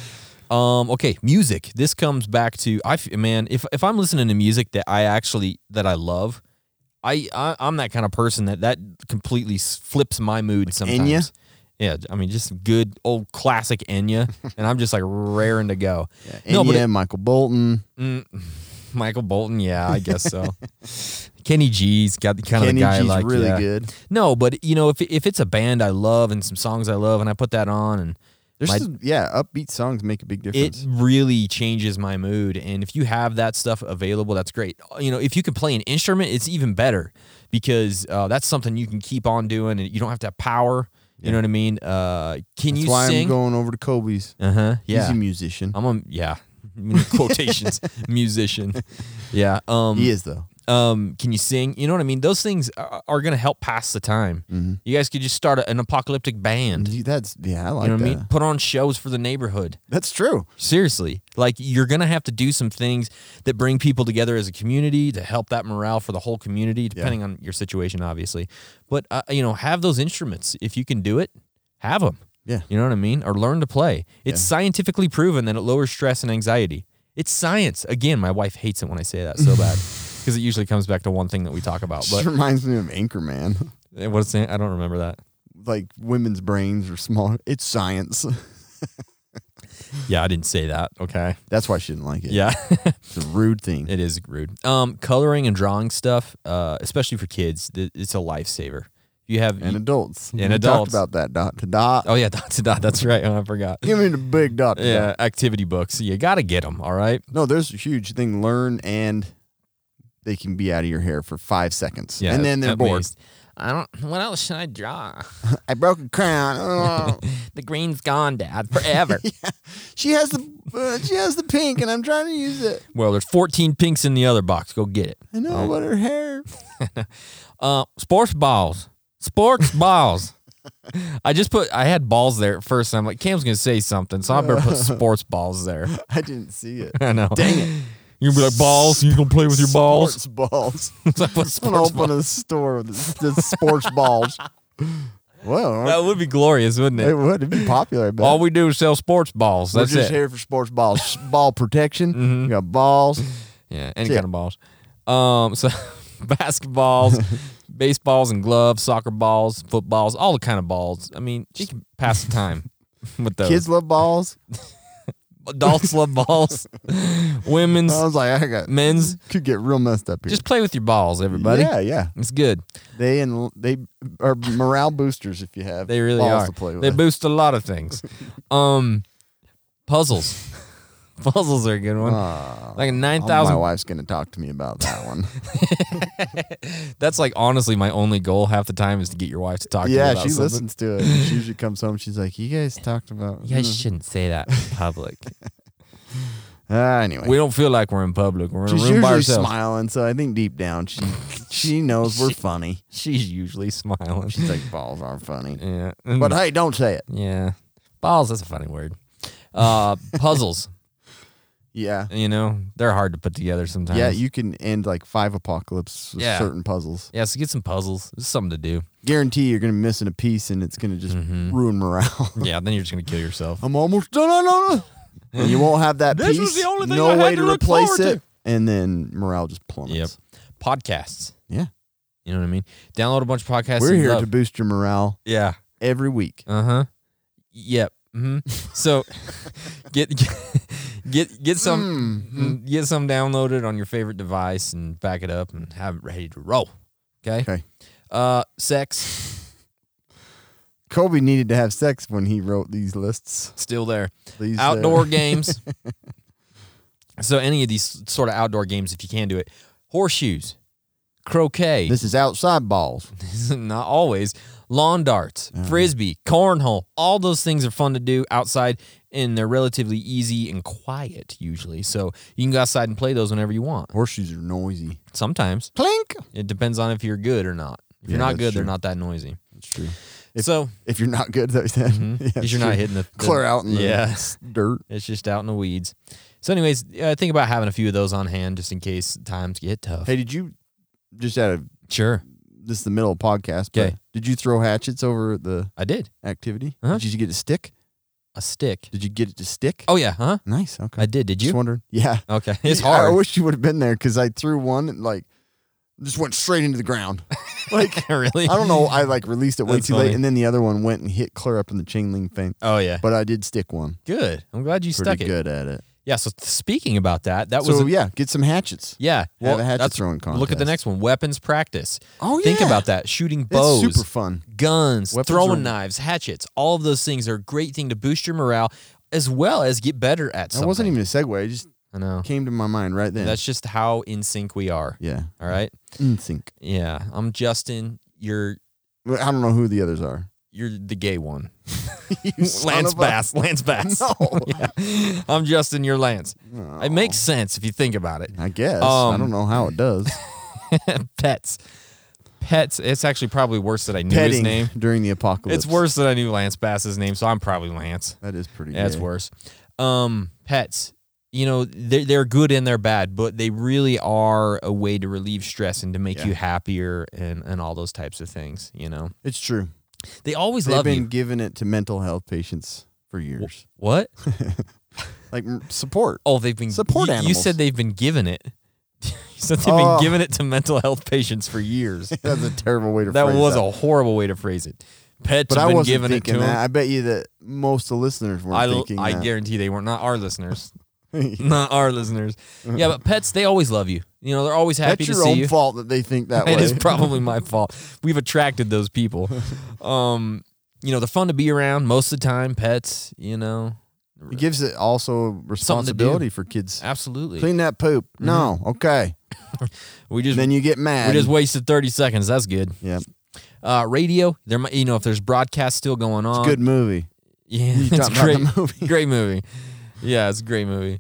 Speaker 2: Okay, music. This comes back to if I'm listening to music that I love, I'm that kind of person that completely flips my mood sometimes.
Speaker 3: Enya?
Speaker 2: Yeah, I mean just good old classic Enya, and I'm just like raring to go.
Speaker 3: Enya, Michael Bolton.
Speaker 2: Michael Bolton, yeah, I guess so. Kenny G's got the kind of
Speaker 3: Kenny
Speaker 2: guy I
Speaker 3: G's
Speaker 2: like.
Speaker 3: really
Speaker 2: yeah.
Speaker 3: good.
Speaker 2: No, but if it's a band I love and some songs I love, and I put that on, and
Speaker 3: There's
Speaker 2: my-
Speaker 3: some, upbeat songs make a big
Speaker 2: it
Speaker 3: difference.
Speaker 2: really changes my mood. And if you have that stuff available, that's great. If you can play an instrument, it's even better because that's something you can keep on doing, and you don't have to have power. You know what I mean? Can
Speaker 3: That's
Speaker 2: you
Speaker 3: why
Speaker 2: sing?
Speaker 3: I'm going over to Kobe's.
Speaker 2: Yeah,
Speaker 3: He's a musician.
Speaker 2: Quotations, musician. Yeah.
Speaker 3: He is though.
Speaker 2: Can you sing? You know what I mean? Those things are going to help pass the time.
Speaker 3: Mm-hmm.
Speaker 2: You guys could just start an apocalyptic band.
Speaker 3: I like
Speaker 2: You know
Speaker 3: that.
Speaker 2: what I mean? Put on shows for the neighborhood.
Speaker 3: That's true.
Speaker 2: Seriously. Like, you're going to have to do some things that bring people together as a community to help that morale for the whole community, depending on your situation, obviously. But, have those instruments. If you can do it, have them.
Speaker 3: Yeah.
Speaker 2: You know what I mean? Or learn to play. It's scientifically proven that it lowers stress and anxiety. It's science. Again, my wife hates it when I say that so bad because it usually comes back to one thing that we talk about.
Speaker 3: Just
Speaker 2: But
Speaker 3: reminds me of Anchorman.
Speaker 2: what's it? I don't remember that.
Speaker 3: Like women's brains are small. It's science.
Speaker 2: Yeah, I didn't say that. Okay.
Speaker 3: That's why she didn't like it.
Speaker 2: Yeah.
Speaker 3: It's a rude thing.
Speaker 2: It is rude. Coloring and drawing stuff, especially for kids, it's a lifesaver. You have
Speaker 3: And adults.
Speaker 2: And
Speaker 3: We
Speaker 2: adults.
Speaker 3: talked about that dot to dot.
Speaker 2: Oh yeah, dot to dot. That's right. Oh, I forgot.
Speaker 3: Give me the big dot to
Speaker 2: Yeah,
Speaker 3: dot.
Speaker 2: activity books. You got to get them. All right.
Speaker 3: No, there's a huge thing. Learn and they can be out of your hair for 5 seconds.
Speaker 2: Yeah,
Speaker 3: and then they're
Speaker 2: at
Speaker 3: bored.
Speaker 2: least. I don't. What else should I draw?
Speaker 3: I broke a crown. Oh.
Speaker 2: The green's gone, Dad, forever.
Speaker 3: She has the pink, and I'm trying to use it.
Speaker 2: Well, there's 14 pinks in the other box. Go get it.
Speaker 3: I know, but her hair.
Speaker 2: Sports balls. Sports balls. I had balls there at first. And I'm like, Cam's gonna say something, so I better put sports balls there.
Speaker 3: I didn't see it.
Speaker 2: I know.
Speaker 3: Dang it.
Speaker 2: You're gonna be like, balls? You gonna play with your balls?
Speaker 3: Sports balls.
Speaker 2: It's like, what
Speaker 3: I'm gonna
Speaker 2: sports
Speaker 3: open
Speaker 2: balls?
Speaker 3: a store with the sports balls. Well,
Speaker 2: That would be glorious, wouldn't
Speaker 3: it
Speaker 2: it?
Speaker 3: would. It'd be popular. I bet.
Speaker 2: All we do is sell sports balls.
Speaker 3: We're
Speaker 2: That's
Speaker 3: just
Speaker 2: it.
Speaker 3: here for sports balls. Ball protection. We got balls.
Speaker 2: Yeah, any
Speaker 3: That's
Speaker 2: kind of balls. So basketballs, baseballs and gloves, soccer balls, footballs, all the kind of balls. I mean, you can pass the time with those.
Speaker 3: Kids love balls.
Speaker 2: Adults love balls. Women's,
Speaker 3: I was like,
Speaker 2: men's.
Speaker 3: could get real messed up here.
Speaker 2: Just play with your balls, everybody.
Speaker 3: Yeah.
Speaker 2: It's good.
Speaker 3: They are morale boosters if you have.
Speaker 2: They really
Speaker 3: balls
Speaker 2: are.
Speaker 3: to play with.
Speaker 2: They boost a lot of things. Puzzles. Puzzles are a good one. Like a
Speaker 3: My
Speaker 2: 9,000.
Speaker 3: wife's gonna talk to me about that one.
Speaker 2: That's like honestly my only goal half the time is to get your wife to talk to me
Speaker 3: Yeah,
Speaker 2: about
Speaker 3: she
Speaker 2: something.
Speaker 3: listens to it. She usually comes home. She's like, "You guys talked about."
Speaker 2: You guys shouldn't say that in public.
Speaker 3: Anyway,
Speaker 2: We don't feel like we're in public. We're in a
Speaker 3: she's
Speaker 2: room by
Speaker 3: usually
Speaker 2: ourselves.
Speaker 3: smiling, so I think deep down she knows we're funny.
Speaker 2: She's usually smiling.
Speaker 3: She's like, "Balls aren't funny,"
Speaker 2: Yeah.
Speaker 3: but hey, don't say it.
Speaker 2: Yeah. Balls, that's a funny word. Puzzles.
Speaker 3: Yeah,
Speaker 2: You know, they're hard to put together sometimes.
Speaker 3: yeah, you can end like 5 apocalypse with
Speaker 2: Yeah.
Speaker 3: certain puzzles.
Speaker 2: Yeah, so get some puzzles. It's something to do.
Speaker 3: Guarantee you're gonna be missing a piece, and it's gonna just ruin morale.
Speaker 2: Yeah, then you're just going to kill yourself.
Speaker 3: I'm almost done. And you won't have that
Speaker 2: This
Speaker 3: piece.
Speaker 2: was the only thing
Speaker 3: no
Speaker 2: I had
Speaker 3: way
Speaker 2: to
Speaker 3: to
Speaker 2: look
Speaker 3: replace
Speaker 2: forward
Speaker 3: it,
Speaker 2: to.
Speaker 3: and then morale just plummets.
Speaker 2: Yep. Podcasts.
Speaker 3: Yeah,
Speaker 2: You know what I mean? Download a bunch of podcasts.
Speaker 3: we're
Speaker 2: you
Speaker 3: here
Speaker 2: love.
Speaker 3: to boost your morale
Speaker 2: Yeah.
Speaker 3: every week.
Speaker 2: Uh-huh. Yep. So get some downloaded on your favorite device and back it up and have it ready to roll. Okay? Sex,
Speaker 3: Kobe needed to have sex when he wrote these lists.
Speaker 2: still there.
Speaker 3: Please,
Speaker 2: Outdoor games. So any of these sort of outdoor games, if you can do it. Horseshoes, croquet.
Speaker 3: This is outside balls.
Speaker 2: Not always. Lawn darts, frisbee, cornhole. All those things are fun to do outside, and they're relatively easy and quiet usually. So you can go outside and play those whenever you want.
Speaker 3: Horseshoes are noisy.
Speaker 2: Sometimes.
Speaker 3: Clink.
Speaker 2: It depends on if you're good or not. If you're
Speaker 3: Yeah,
Speaker 2: not
Speaker 3: that's
Speaker 2: good, they're
Speaker 3: true.
Speaker 2: not that noisy.
Speaker 3: That's true.
Speaker 2: If
Speaker 3: If you're not good, that yeah,
Speaker 2: you're not
Speaker 3: true.
Speaker 2: hitting the
Speaker 3: Clear out in the
Speaker 2: yeah,
Speaker 3: dirt.
Speaker 2: it's just out in the weeds. So anyways, think about having a few of those on hand just in case times get tough.
Speaker 3: Hey, did you just out of
Speaker 2: Sure,
Speaker 3: this is the middle of podcast? But
Speaker 2: 'Kay.
Speaker 3: did you throw hatchets over the
Speaker 2: I did.
Speaker 3: activity?
Speaker 2: Uh-huh.
Speaker 3: Did you get a stick?
Speaker 2: A stick.
Speaker 3: Did you get it to stick?
Speaker 2: Oh yeah, huh?
Speaker 3: Nice. Okay.
Speaker 2: I did. Did
Speaker 3: Just
Speaker 2: you?
Speaker 3: wondering. Yeah.
Speaker 2: Okay, it's
Speaker 3: I
Speaker 2: hard.
Speaker 3: wish you would have been there because I threw one and like just went straight into the ground. Like
Speaker 2: Really?
Speaker 3: I don't know. I like released it way
Speaker 2: That's
Speaker 3: too
Speaker 2: funny.
Speaker 3: late, and then the other one went and hit clear up in the chain link thing.
Speaker 2: Oh yeah.
Speaker 3: But I did stick one.
Speaker 2: Good. I'm glad you
Speaker 3: Pretty
Speaker 2: stuck it.
Speaker 3: good at it.
Speaker 2: Yeah. So speaking about that was
Speaker 3: So yeah, get some hatchets.
Speaker 2: yeah.
Speaker 3: Have a hatchet
Speaker 2: that's-
Speaker 3: throwing
Speaker 2: Look at the
Speaker 3: contest.
Speaker 2: next one. Weapons practice.
Speaker 3: Oh
Speaker 2: Think
Speaker 3: yeah.
Speaker 2: about that. Shooting
Speaker 3: It's
Speaker 2: bows,
Speaker 3: super fun.
Speaker 2: guns,
Speaker 3: Weapons
Speaker 2: throwing
Speaker 3: are-
Speaker 2: knives, hatchets. All of those things are a great thing to boost your morale as well as get better at
Speaker 3: That
Speaker 2: something.
Speaker 3: wasn't even a segue. It just
Speaker 2: I know.
Speaker 3: came to my mind right then.
Speaker 2: That's just how in sync we are.
Speaker 3: yeah.
Speaker 2: All right.
Speaker 3: In sync.
Speaker 2: Yeah. I'm Justin. You're
Speaker 3: Well, I don't know who the others are.
Speaker 2: the gay one.
Speaker 3: You son
Speaker 2: Lance
Speaker 3: of a-
Speaker 2: Bass. Lance Bass.
Speaker 3: No.
Speaker 2: Yeah. I'm Justin. You're Lance.
Speaker 3: No.
Speaker 2: It makes sense if you think about it.
Speaker 3: I guess. I
Speaker 2: Um,
Speaker 3: don't know how it does.
Speaker 2: Pets. It's actually probably worse that I knew his
Speaker 3: Petting
Speaker 2: name.
Speaker 3: during the apocalypse.
Speaker 2: It's worse that I knew Lance Bass's name, so I'm probably Lance.
Speaker 3: That is pretty.
Speaker 2: Yeah, it's
Speaker 3: gay.
Speaker 2: worse. Pets. You know, they're good and they're bad, but they really are a way to relieve stress and to make
Speaker 3: Yeah.
Speaker 2: you happier and all those types of things, you know.
Speaker 3: It's true.
Speaker 2: They always
Speaker 3: They've
Speaker 2: love
Speaker 3: been
Speaker 2: you.
Speaker 3: giving it to mental health patients for years.
Speaker 2: What?
Speaker 3: Like support.
Speaker 2: Oh, they've been
Speaker 3: Support
Speaker 2: you
Speaker 3: animals.
Speaker 2: said they've been given it. You said they've been giving it to mental health patients for years.
Speaker 3: That's a terrible way to
Speaker 2: That
Speaker 3: phrase
Speaker 2: was
Speaker 3: that.
Speaker 2: a horrible way to phrase it. Pets
Speaker 3: But
Speaker 2: have
Speaker 3: I
Speaker 2: been
Speaker 3: wasn't
Speaker 2: giving it to
Speaker 3: thinking that.
Speaker 2: them.
Speaker 3: I bet you that most of the listeners weren't thinking
Speaker 2: I
Speaker 3: that.
Speaker 2: guarantee they weren't. Not our listeners. Not our listeners. Yeah, but pets, they always love you. You know, they're always happy
Speaker 3: That's
Speaker 2: to
Speaker 3: your
Speaker 2: see
Speaker 3: own
Speaker 2: you.
Speaker 3: fault that they think that way.
Speaker 2: It is probably my fault. We've attracted those people. You know, they're fun to be around most of the time, pets, you know.
Speaker 3: It gives it also responsibility for kids.
Speaker 2: Absolutely.
Speaker 3: Clean that poop. No, okay.
Speaker 2: We just
Speaker 3: Then you get mad.
Speaker 2: we just wasted 30 seconds. That's good.
Speaker 3: Yeah,
Speaker 2: Radio, there might, you know, if there's broadcasts still going on.
Speaker 3: it's a good movie.
Speaker 2: Yeah,
Speaker 3: You
Speaker 2: it's
Speaker 3: talking about
Speaker 2: great.
Speaker 3: the movie?
Speaker 2: Great movie. Yeah, it's a great movie.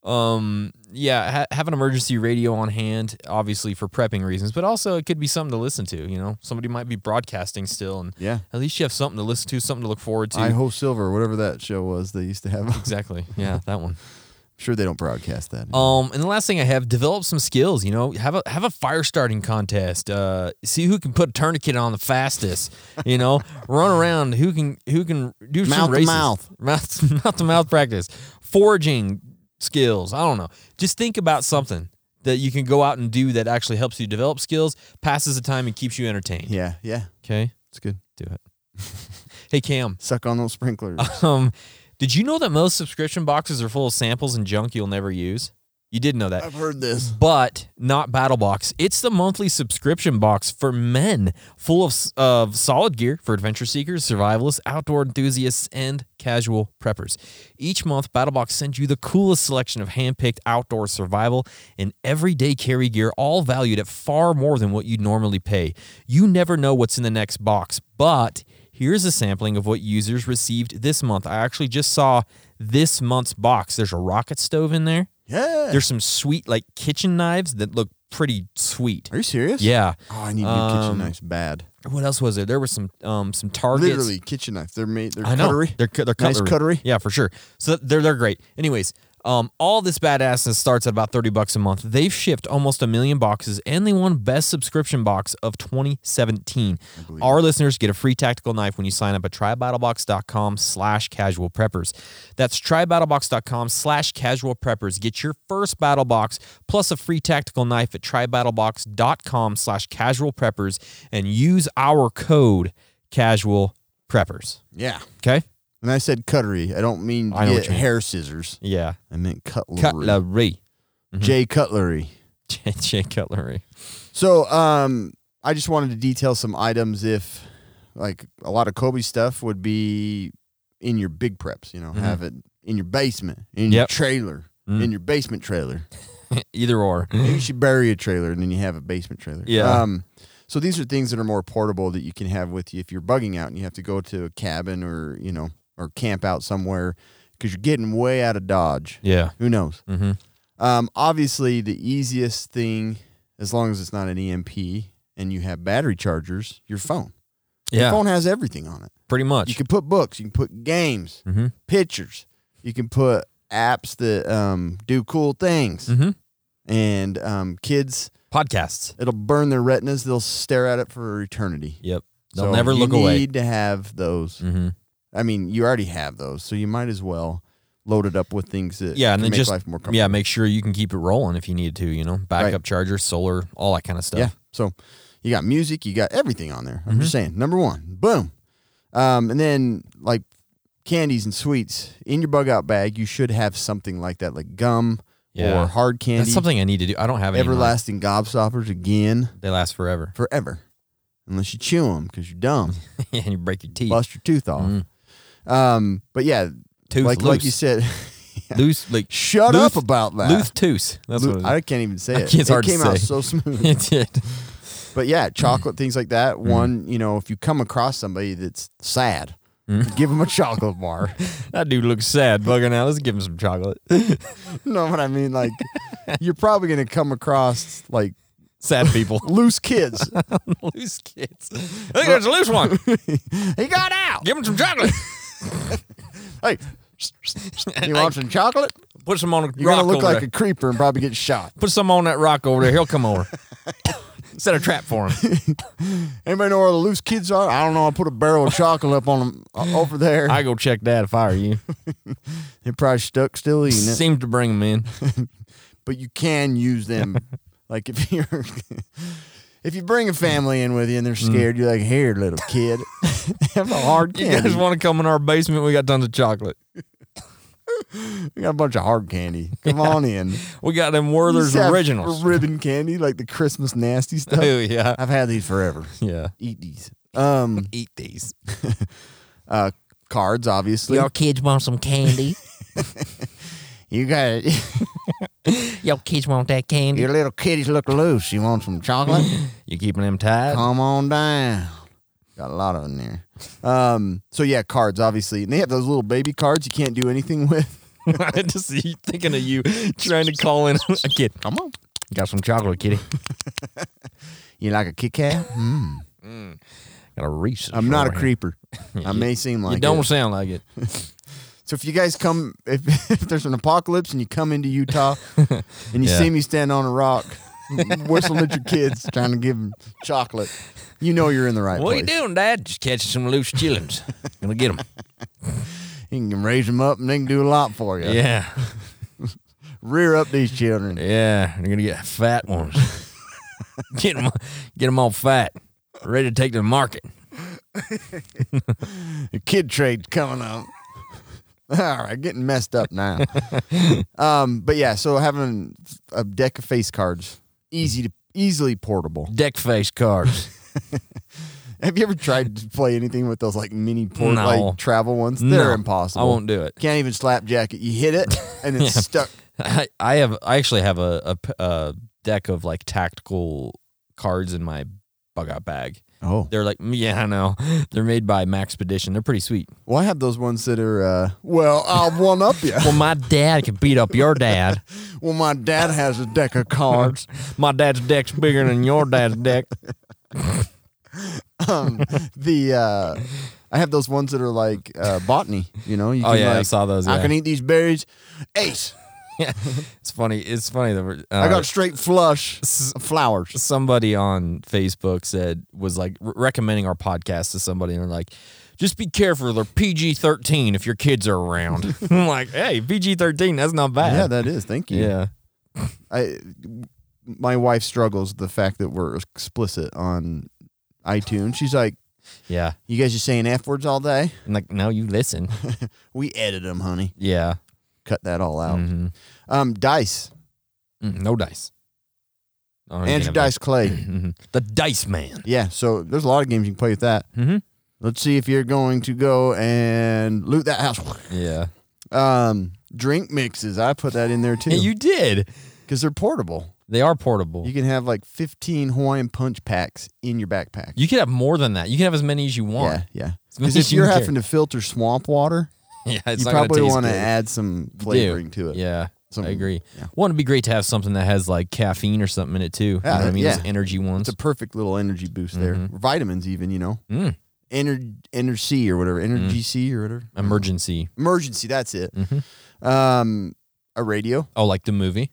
Speaker 2: Yeah, have an emergency radio on hand, obviously for prepping reasons, but also it could be something to listen to. You know, somebody might be broadcasting still, and
Speaker 3: Yeah.
Speaker 2: at least you have something to listen to, something to look forward to.
Speaker 3: Idaho Silver, whatever that show was they used to have. I'm
Speaker 2: Exactly. Yeah, that one.
Speaker 3: sure they don't broadcast that.
Speaker 2: And the last thing I have, develop some skills. You know, have a fire starting contest. See who can put a tourniquet on the fastest. You know, run around. Who can do some
Speaker 3: Mouth to
Speaker 2: races. mouth to mouth practice. Foraging skills. I don't know. Just think about something that you can go out and do that actually helps you develop skills, passes the time, and keeps you entertained.
Speaker 3: Yeah,
Speaker 2: Okay,
Speaker 3: it's good.
Speaker 2: do it. Hey Cam.
Speaker 3: Suck on those sprinklers.
Speaker 2: Did you know that most subscription boxes are full of samples and junk you'll never use? You did know that.
Speaker 3: I've heard this.
Speaker 2: But not BattleBox. It's the monthly subscription box for men, full of solid gear for adventure seekers, survivalists, outdoor enthusiasts, and casual preppers. Each month, BattleBox sends you the coolest selection of hand-picked outdoor survival and everyday carry gear, all valued at far more than what you'd normally pay. You never know what's in the next box, but here's a sampling of what users received this month. I actually just saw this month's box. There's a rocket stove in there.
Speaker 3: Yeah.
Speaker 2: There's some sweet like kitchen knives that look pretty sweet.
Speaker 3: Are you serious?
Speaker 2: Yeah.
Speaker 3: Oh, I need new kitchen knives bad.
Speaker 2: What else was there? There was some targets.
Speaker 3: Literally kitchen knives. They're made. They're
Speaker 2: I know.
Speaker 3: cutlery.
Speaker 2: They're cutlery.
Speaker 3: Nice cutlery.
Speaker 2: Yeah, for sure. So they're great. Anyways, all this badassness starts at about $30 a month. They've shipped almost 1 million boxes, and they won Best Subscription Box of 2017. Our listeners get a free tactical knife when you sign up at trybattlebox.com/casualpreppers. That's trybattlebox.com/casualpreppers. Get your first battle box plus a free tactical knife at trybattlebox.com/casualpreppers and use our code casualpreppers.
Speaker 3: Yeah.
Speaker 2: Okay?
Speaker 3: And I said cutlery. I don't mean
Speaker 2: I know what
Speaker 3: get
Speaker 2: you mean.
Speaker 3: hair scissors.
Speaker 2: Yeah.
Speaker 3: I meant cutlery.
Speaker 2: Cutlery.
Speaker 3: J Cutlery.
Speaker 2: J Cutlery.
Speaker 3: So, I just wanted to detail some items if, like, a lot of Kobe stuff would be in your big preps, you know, have it in your basement, in your
Speaker 2: Yep.
Speaker 3: trailer, in your basement trailer.
Speaker 2: Either or.
Speaker 3: You should bury a trailer and then you have a basement trailer.
Speaker 2: Yeah.
Speaker 3: So these are things that are more portable that you can have with you if you're bugging out and you have to go to a cabin or, you know, or camp out somewhere because you're getting way out of Dodge.
Speaker 2: Yeah.
Speaker 3: Who knows?
Speaker 2: Mm-hmm.
Speaker 3: Obviously, the easiest thing, as long as it's not an EMP and you have battery chargers, your phone. Your
Speaker 2: Yeah.
Speaker 3: phone has everything on it.
Speaker 2: Pretty much.
Speaker 3: You can put books, you can put games,
Speaker 2: Mm-hmm.
Speaker 3: pictures, you can put apps that do cool things.
Speaker 2: Mm-hmm.
Speaker 3: And kids,
Speaker 2: Podcasts.
Speaker 3: it'll burn their retinas. They'll stare at it for eternity.
Speaker 2: Yep. They'll
Speaker 3: So
Speaker 2: never look away.
Speaker 3: You need to have those.
Speaker 2: Mm-hmm.
Speaker 3: I mean, you already have those, so you might as well load it up with things that
Speaker 2: Yeah, and
Speaker 3: can
Speaker 2: then
Speaker 3: make
Speaker 2: just
Speaker 3: life more comfortable.
Speaker 2: yeah, make sure you can keep it rolling if you need to. You know, backup
Speaker 3: Right.
Speaker 2: charger, solar, all that kind of stuff.
Speaker 3: Yeah. So you got music, you got everything on there. I'm
Speaker 2: Mm-hmm.
Speaker 3: just saying. Number one, boom. And then like candies and sweets in your bug out bag, you should have something like that, like gum
Speaker 2: Yeah.
Speaker 3: or hard candy.
Speaker 2: That's something I need to do. I don't have any. of mine.
Speaker 3: Everlasting gobstoppers again,
Speaker 2: They last forever.
Speaker 3: forever, unless you chew them because you're dumb,
Speaker 2: Yeah, and you break your teeth.
Speaker 3: bust your tooth off. But yeah,
Speaker 2: Tooth
Speaker 3: like
Speaker 2: loose.
Speaker 3: you said,
Speaker 2: Loose, like
Speaker 3: shut
Speaker 2: loose-
Speaker 3: up about that.
Speaker 2: Loose tooth. That's what it is.
Speaker 3: I can't even say it.
Speaker 2: It's hard
Speaker 3: it
Speaker 2: to
Speaker 3: came out
Speaker 2: say.
Speaker 3: so smooth.
Speaker 2: It did.
Speaker 3: But yeah, chocolate, things like that.
Speaker 2: Mm-hmm.
Speaker 3: One, you know, if you come across somebody that's sad,
Speaker 2: Mm-hmm.
Speaker 3: give them a chocolate bar.
Speaker 2: That dude looks sad, bugging out. Let's give him some chocolate.
Speaker 3: No, what I mean, like, you're probably going to come across like
Speaker 2: Sad people.
Speaker 3: loose kids.
Speaker 2: Loose kids. I think there's a loose one.
Speaker 3: He got out.
Speaker 2: Give him some chocolate.
Speaker 3: Hey, you want some chocolate?
Speaker 2: Put some on a
Speaker 3: You're
Speaker 2: rock
Speaker 3: going to look
Speaker 2: over
Speaker 3: like
Speaker 2: there.
Speaker 3: a creeper and probably get shot.
Speaker 2: Put some on that rock over there. He'll come over. Set a trap for him.
Speaker 3: Anybody know where the loose kids are? I don't know. I put a barrel of chocolate up on them over there.
Speaker 2: I go check that if I were you.
Speaker 3: They're probably stuck still eating it.
Speaker 2: Seems to bring them in.
Speaker 3: But you can use them. Like if you bring a family in with you and they're scared, you're like, here, little kid, have a hard
Speaker 2: You
Speaker 3: candy.
Speaker 2: guys want to come in our basement? We got tons of chocolate.
Speaker 3: We got a bunch of hard candy. Come on in.
Speaker 2: We got them Werther's
Speaker 3: Just have
Speaker 2: Originals.
Speaker 3: ribbon candy, like the Christmas nasty stuff.
Speaker 2: Oh, yeah.
Speaker 3: I've had these forever.
Speaker 2: Yeah.
Speaker 3: Eat these.
Speaker 2: Eat these.
Speaker 3: Cards, obviously.
Speaker 2: Your kids want some candy?
Speaker 3: You got it.
Speaker 2: Your kids want that candy?
Speaker 3: Your little kitties look loose. You want some chocolate?
Speaker 2: You keeping them tied?
Speaker 3: Come on down. Got a lot of them there. So yeah, cards, obviously. And they have those little baby cards you can't do anything with.
Speaker 2: I just see thinking of you trying to call in a kid. Come on. Got some chocolate, kitty.
Speaker 3: You like a Kit Kat?
Speaker 2: Got a Reese's.
Speaker 3: I'm not a
Speaker 2: for you.
Speaker 3: creeper. I may seem like
Speaker 2: You don't
Speaker 3: it.
Speaker 2: sound like it.
Speaker 3: So if you guys come, if there's an apocalypse and you come into Utah and you
Speaker 2: Yeah.
Speaker 3: see me stand on a rock, whistling at your kids, trying to give them chocolate, you know you're in the right
Speaker 2: What are
Speaker 3: place.
Speaker 2: you doing, Dad? Just catching some loose chillins. Gonna get them.
Speaker 3: You can raise them up and they can do a lot for you.
Speaker 2: Yeah.
Speaker 3: Rear up these children.
Speaker 2: Yeah. They're gonna get fat ones. Get them all fat. Ready to take to the market.
Speaker 3: The kid trade's coming up. All right, getting messed up now. But yeah, so having a deck of face cards, easily portable.
Speaker 2: Deck face cards.
Speaker 3: Have you ever tried to play anything with those like mini
Speaker 2: No.
Speaker 3: like travel ones?
Speaker 2: No,
Speaker 3: They're impossible.
Speaker 2: I won't do it.
Speaker 3: Can't even slapjack it. You hit it and it's
Speaker 2: Yeah.
Speaker 3: stuck.
Speaker 2: I actually have a deck of like tactical cards in my bug out bag.
Speaker 3: Oh,
Speaker 2: They're like, yeah, I know. They're made by Maxpedition. They're pretty sweet.
Speaker 3: well, I have those ones that are. Well, I'll one up you.
Speaker 2: Well, my dad can beat up your dad.
Speaker 3: Well, my dad has a deck of cards.
Speaker 2: My dad's deck's bigger than your dad's deck.
Speaker 3: I have those ones that are like botany. You know, you
Speaker 2: Oh,
Speaker 3: can,
Speaker 2: yeah, I
Speaker 3: like,
Speaker 2: saw those,
Speaker 3: I
Speaker 2: yeah.
Speaker 3: can eat these berries. Ace.
Speaker 2: It's funny. It's funny that we're,
Speaker 3: I got straight flush of flowers.
Speaker 2: somebody on Facebook was like recommending our podcast to somebody, and they're like, just be careful. They're PG-13 if your kids are around. I'm like, hey, PG-13, that's not bad.
Speaker 3: Yeah, that is. Thank you.
Speaker 2: Yeah.
Speaker 3: My wife struggles with the fact that we're explicit on iTunes. She's like,
Speaker 2: Yeah.
Speaker 3: "You guys just saying F words all day?"
Speaker 2: I'm like, no, you listen.
Speaker 3: We edit them, honey.
Speaker 2: Yeah.
Speaker 3: Cut that all out.
Speaker 2: Mhm.
Speaker 3: Dice.
Speaker 2: No dice. I don't think
Speaker 3: Andrew
Speaker 2: you have
Speaker 3: Dice Clay.
Speaker 2: Mhm. The Dice Man.
Speaker 3: Yeah, so there's a lot of games you can play with that.
Speaker 2: Mm-hmm.
Speaker 3: Let's see if you're going to go and loot that house.
Speaker 2: Yeah.
Speaker 3: Drink mixes. I put that in there too.
Speaker 2: Yeah, you did.
Speaker 3: Because they're portable.
Speaker 2: They are portable.
Speaker 3: You can have like 15 Hawaiian punch packs in your backpack.
Speaker 2: You can have more than that. You can have as many as you want.
Speaker 3: Yeah.
Speaker 2: As many
Speaker 3: Because
Speaker 2: as
Speaker 3: if
Speaker 2: you
Speaker 3: you're
Speaker 2: can
Speaker 3: having
Speaker 2: carry.
Speaker 3: to filter swamp water,
Speaker 2: Yeah, it's
Speaker 3: you
Speaker 2: not gonna
Speaker 3: probably
Speaker 2: taste
Speaker 3: want to
Speaker 2: good.
Speaker 3: add some
Speaker 2: You do.
Speaker 3: flavoring to it.
Speaker 2: Yeah,
Speaker 3: Some-
Speaker 2: I agree.
Speaker 3: yeah.
Speaker 2: Wouldn't it be great to have something that has like caffeine or something in it too? You know what I mean?
Speaker 3: Yeah.
Speaker 2: Those energy ones.
Speaker 3: It's a perfect little energy boost there. Vitamins even, you know.
Speaker 2: Mm.
Speaker 3: Energy or whatever. Energy C or whatever.
Speaker 2: Emergency.
Speaker 3: Emergency, that's it.
Speaker 2: Mm-hmm.
Speaker 3: A radio.
Speaker 2: Oh, like the movie?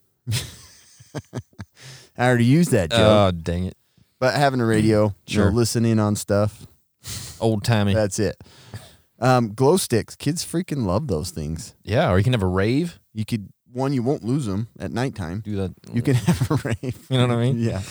Speaker 3: I already used that, Joe.
Speaker 2: Oh, dang it.
Speaker 3: But having a radio,
Speaker 2: Sure.
Speaker 3: listening on stuff,
Speaker 2: Old timey.
Speaker 3: that's it. Glow sticks. Kids freaking love those things.
Speaker 2: Yeah, or you can have a rave.
Speaker 3: You could, you won't lose them at nighttime.
Speaker 2: Do that.
Speaker 3: You can have a rave.
Speaker 2: You know what I mean?
Speaker 3: Yeah.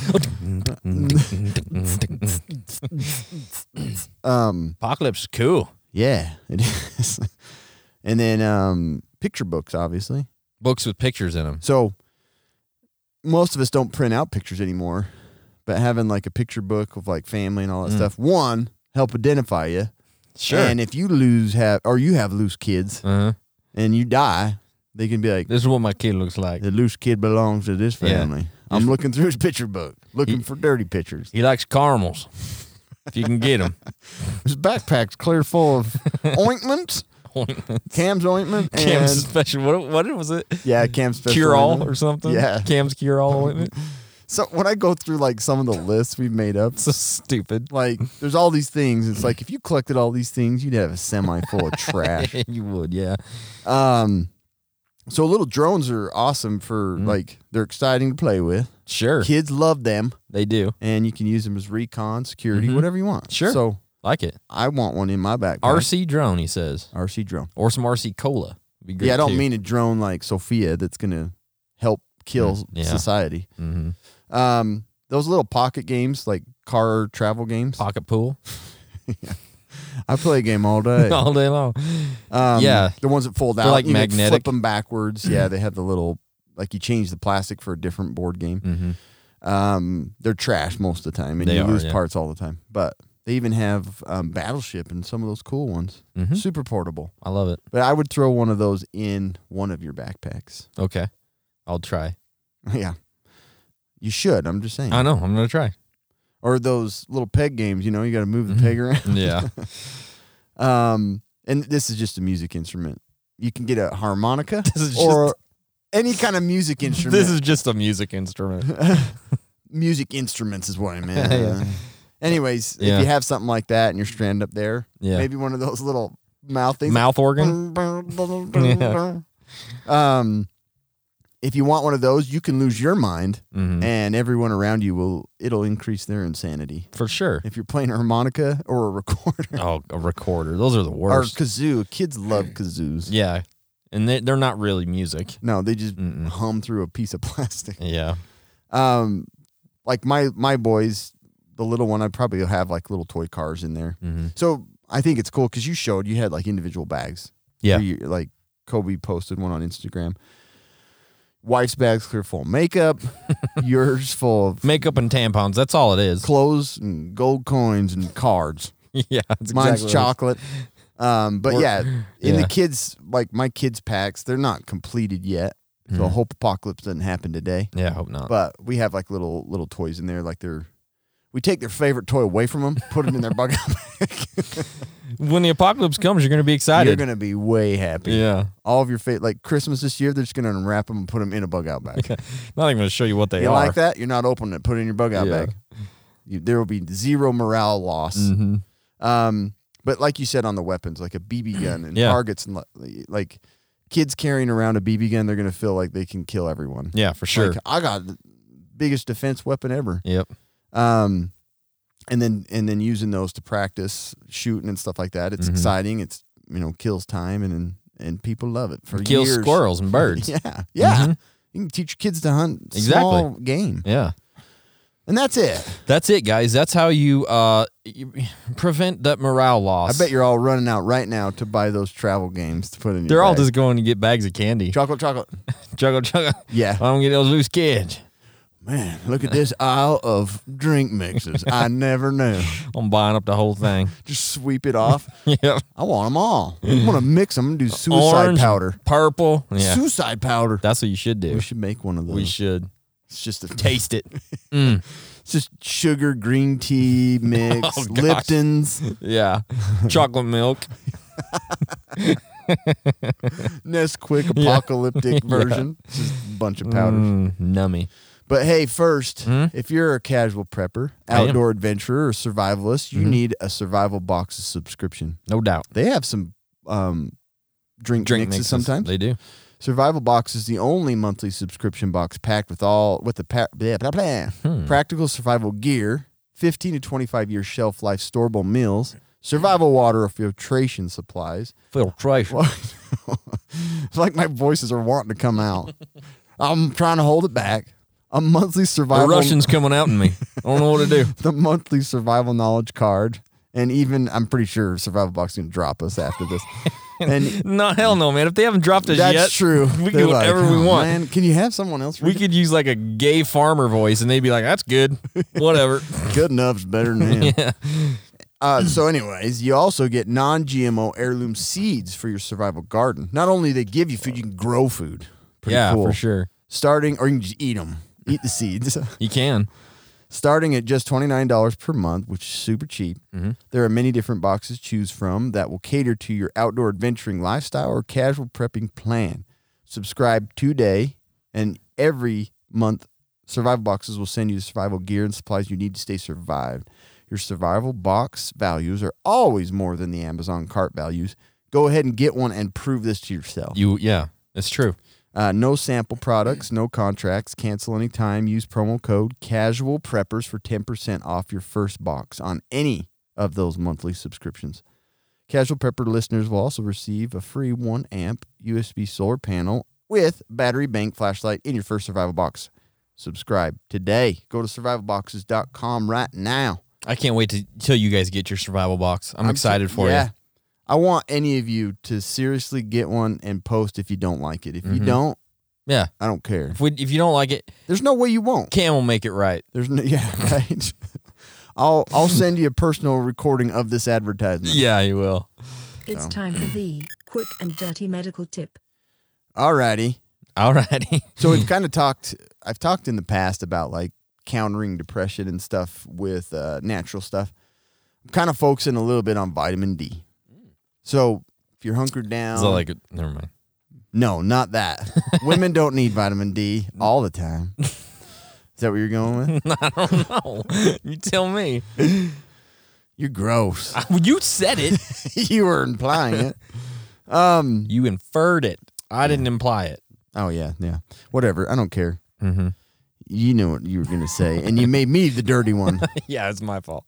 Speaker 2: Apocalypse is cool.
Speaker 3: Yeah, it is. And then picture books, obviously.
Speaker 2: Books with pictures in them.
Speaker 3: So most of us don't print out pictures anymore, but having like a picture book of like family and all that stuff, one, help identify you.
Speaker 2: Sure.
Speaker 3: And if you have loose kids
Speaker 2: Uh-huh.
Speaker 3: and you die, they can be like,
Speaker 2: This is what my kid looks like.
Speaker 3: the loose kid belongs to this
Speaker 2: Yeah.
Speaker 3: family. I'm looking through his picture book, looking for dirty pictures.
Speaker 2: He likes caramels. If you can get them.
Speaker 3: His backpack's clear full of ointments, Cam's ointment, and
Speaker 2: Cam's special. What was it?
Speaker 3: yeah, Cam's special
Speaker 2: Cure all
Speaker 3: ointment.
Speaker 2: or something?
Speaker 3: Yeah.
Speaker 2: Cam's cure all ointment.
Speaker 3: So when I go through like some of the lists we've made up,
Speaker 2: So stupid.
Speaker 3: like there's all these things. It's like if you collected all these things, you'd have a semi full of trash.
Speaker 2: You would, yeah.
Speaker 3: So little drones are awesome for like they're exciting to play with.
Speaker 2: Sure.
Speaker 3: Kids love them,
Speaker 2: They do.
Speaker 3: and you can use them as recon, security, whatever you want.
Speaker 2: Sure.
Speaker 3: So
Speaker 2: Like it.
Speaker 3: I want one in my backpack.
Speaker 2: RC drone, he says.
Speaker 3: RC drone.
Speaker 2: Or some RC cola. Be great
Speaker 3: Yeah, I don't
Speaker 2: too.
Speaker 3: mean a drone like Sophia that's gonna help kill
Speaker 2: Yeah.
Speaker 3: society.
Speaker 2: Mm-hmm.
Speaker 3: Those little pocket games, like car travel games.
Speaker 2: Pocket pool.
Speaker 3: I play a game all day.
Speaker 2: All day long. Yeah.
Speaker 3: the ones that fold
Speaker 2: They're
Speaker 3: out,
Speaker 2: like
Speaker 3: you can
Speaker 2: magnetic.
Speaker 3: flip them backwards. Yeah, they have the little like you change the plastic for a different board game. They're trash most of the time, and
Speaker 2: They
Speaker 3: you
Speaker 2: are,
Speaker 3: lose
Speaker 2: yeah.
Speaker 3: parts all the time. But they even have Battleship and some of those cool ones. Super portable.
Speaker 2: I love it.
Speaker 3: But I would throw one of those in one of your backpacks.
Speaker 2: Okay. I'll try.
Speaker 3: Yeah, you should. I'm just saying.
Speaker 2: I know. I'm going to try.
Speaker 3: Or those little peg games. You know, you got to move the peg around.
Speaker 2: Yeah.
Speaker 3: And this is just a music instrument. You can get a harmonica
Speaker 2: This is
Speaker 3: or any kind of music instrument.
Speaker 2: This is just a music instrument.
Speaker 3: music instruments is what I meant.
Speaker 2: Yeah.
Speaker 3: Anyways,
Speaker 2: Yeah.
Speaker 3: if you have something like that and you're stranded up there,
Speaker 2: Yeah.
Speaker 3: maybe one of those little mouth things.
Speaker 2: Mouth organ.
Speaker 3: If you want one of those, you can lose your mind,
Speaker 2: Mhm.
Speaker 3: and everyone around you it'll increase their insanity.
Speaker 2: For sure.
Speaker 3: If you're playing a harmonica or a recorder
Speaker 2: Oh, a recorder. Those are the
Speaker 3: or
Speaker 2: worst.
Speaker 3: kazoo, kids love kazoos.
Speaker 2: Yeah. And they're not really music.
Speaker 3: No, they just
Speaker 2: Mm-mm.
Speaker 3: hum through a piece of plastic.
Speaker 2: Yeah.
Speaker 3: Like my boys, the little one, I'd probably have like little toy cars in there.
Speaker 2: Mm-hmm.
Speaker 3: So I think it's cool because you had like individual bags.
Speaker 2: Yeah.
Speaker 3: Where like Kobe posted one on Instagram. Wife's bag's clear full of makeup. Yours full of
Speaker 2: Makeup and tampons. That's all it is.
Speaker 3: clothes and gold coins and cards.
Speaker 2: Yeah. That's
Speaker 3: Mine's
Speaker 2: exactly what it is.
Speaker 3: chocolate. But yeah, in
Speaker 2: yeah.
Speaker 3: the kids, like my kids' packs, they're not completed yet. So I hope apocalypse doesn't happen today.
Speaker 2: Yeah, I hope not.
Speaker 3: But we have like little toys in there. Like we take their favorite toy away from them, put it in their bug out bag.
Speaker 2: When the apocalypse comes, you're going to be
Speaker 3: You're
Speaker 2: excited.
Speaker 3: gonna be way happy.
Speaker 2: Yeah.
Speaker 3: All of your like Christmas this year, they're just gonna unwrap them and put them in a bug out bag.
Speaker 2: Not even going to show you what they
Speaker 3: You
Speaker 2: are.
Speaker 3: like that? You're not opening it. Put it in your bug out
Speaker 2: Yeah.
Speaker 3: bag. There will be zero morale loss.
Speaker 2: Mm-hmm.
Speaker 3: But like you said on the weapons, like a BB gun and
Speaker 2: Yeah.
Speaker 3: targets and like kids carrying around a BB gun, they're gonna feel like they can kill everyone.
Speaker 2: Yeah, for sure.
Speaker 3: Like, I got the biggest defense weapon ever.
Speaker 2: Yep.
Speaker 3: And then using those to practice shooting and stuff like that. It's exciting. It's kills time and people love it for
Speaker 2: Kills
Speaker 3: years.
Speaker 2: squirrels and birds.
Speaker 3: Yeah.
Speaker 2: Mhm.
Speaker 3: You can teach your kids to hunt
Speaker 2: Exactly.
Speaker 3: small game,
Speaker 2: Yeah.
Speaker 3: and that's it.
Speaker 2: That's it, guys. That's how you prevent that morale loss.
Speaker 3: I bet you're all running out right now to buy those travel games to put in your
Speaker 2: they're all
Speaker 3: bag.
Speaker 2: just going to get bags of candy.
Speaker 3: chocolate.
Speaker 2: Chugga, chugga.
Speaker 3: Yeah.
Speaker 2: I don't get those loose kids.
Speaker 3: Man, look at this aisle of drink mixes. I never knew.
Speaker 2: I'm buying up the whole thing.
Speaker 3: Just sweep it off.
Speaker 2: Yep.
Speaker 3: I want them all. I want to mix them and do suicide
Speaker 2: Orange,
Speaker 3: powder.
Speaker 2: purple. Yeah.
Speaker 3: Suicide powder.
Speaker 2: That's what you should do.
Speaker 3: We should make one of those.
Speaker 2: We should.
Speaker 3: It's just a
Speaker 2: Taste it.
Speaker 3: It's just sugar, green tea mix,
Speaker 2: Oh, gosh.
Speaker 3: Lipton's,
Speaker 2: Yeah. Chocolate milk.
Speaker 3: Nesquik apocalyptic version. It's just a bunch of powders.
Speaker 2: Nummy.
Speaker 3: But hey, first, if you're a casual prepper,
Speaker 2: I am.
Speaker 3: outdoor adventurer, or survivalist, you need a Survival Boxes subscription.
Speaker 2: No doubt.
Speaker 3: They have some drink mixes sometimes.
Speaker 2: They do.
Speaker 3: Survival Box is the only monthly subscription box packed with practical survival gear, 15 to 25 year shelf life storable meals, survival water or filtration supplies.
Speaker 2: Filtration.
Speaker 3: It's like my voices are wanting to come out. I'm trying to hold it back. A monthly
Speaker 2: The
Speaker 3: survival
Speaker 2: Russian's coming out in me. I don't know what to do.
Speaker 3: the monthly survival knowledge card, and even I'm pretty sure Survival Box is gonna drop us after this. And
Speaker 2: No, hell no, man. If they haven't dropped us
Speaker 3: that's
Speaker 2: yet,
Speaker 3: true.
Speaker 2: we can
Speaker 3: They're
Speaker 2: do whatever
Speaker 3: like,
Speaker 2: we
Speaker 3: "Oh,
Speaker 2: want.
Speaker 3: Man, can you have someone else?
Speaker 2: We
Speaker 3: read it?"
Speaker 2: could use like a gay farmer voice, and they'd be like, "That's good, whatever."
Speaker 3: Good enough's better than him. So anyways, you also get non-GMO heirloom seeds for your survival garden. Not only they give you food, you can grow food. Pretty
Speaker 2: Yeah,
Speaker 3: cool.
Speaker 2: for sure.
Speaker 3: Starting, or you can just eat them. Eat the seeds.
Speaker 2: You can.
Speaker 3: Starting at just $29 per month, which is super cheap.
Speaker 2: Mm-hmm.
Speaker 3: There are many different boxes to choose from that will cater to your outdoor adventuring lifestyle or casual prepping plan. Subscribe today, and every month, Survival Boxes will send you the survival gear and supplies you need to stay survived. Your survival box values are always more than the Amazon cart values. Go ahead and get one and prove this to yourself.
Speaker 2: Yeah, it's true.
Speaker 3: No sample products, no contracts, cancel anytime. Use promo code Casual Preppers for 10% off your first box on any of those monthly subscriptions. Casual Prepper listeners will also receive a free 1 amp USB solar panel with battery bank flashlight in your first survival box. Subscribe today. Go to survivalboxes.com right now.
Speaker 2: I can't wait till you guys get your survival box. I'm excited for you.
Speaker 3: I want any of you to seriously get one and post if you don't like it. If you don't,
Speaker 2: Yeah.
Speaker 3: I don't care.
Speaker 2: If you don't like it,
Speaker 3: There's no way you won't.
Speaker 2: Cam will make it right.
Speaker 3: There's no, right. I'll send you a personal recording of this advertisement.
Speaker 2: Yeah, you will.
Speaker 4: It's time for the quick and dirty medical tip.
Speaker 3: Alrighty.
Speaker 2: Alrighty.
Speaker 3: So we've kind of I've talked in the past about like countering depression and stuff with natural stuff. I'm kind of focusing a little bit on vitamin D. So if you're hunkered down.
Speaker 2: Is that like never mind.
Speaker 3: No, not that. Women don't need vitamin D all the time. Is that what you're going with?
Speaker 2: I don't know. You tell me.
Speaker 3: You're gross.
Speaker 2: You said it.
Speaker 3: You were implying it.
Speaker 2: You inferred it. I didn't imply it.
Speaker 3: Oh, yeah. Whatever. I don't care.
Speaker 2: Mm-hmm.
Speaker 3: You know what you were going to say, and you made me the dirty one.
Speaker 2: Yeah, it's my fault.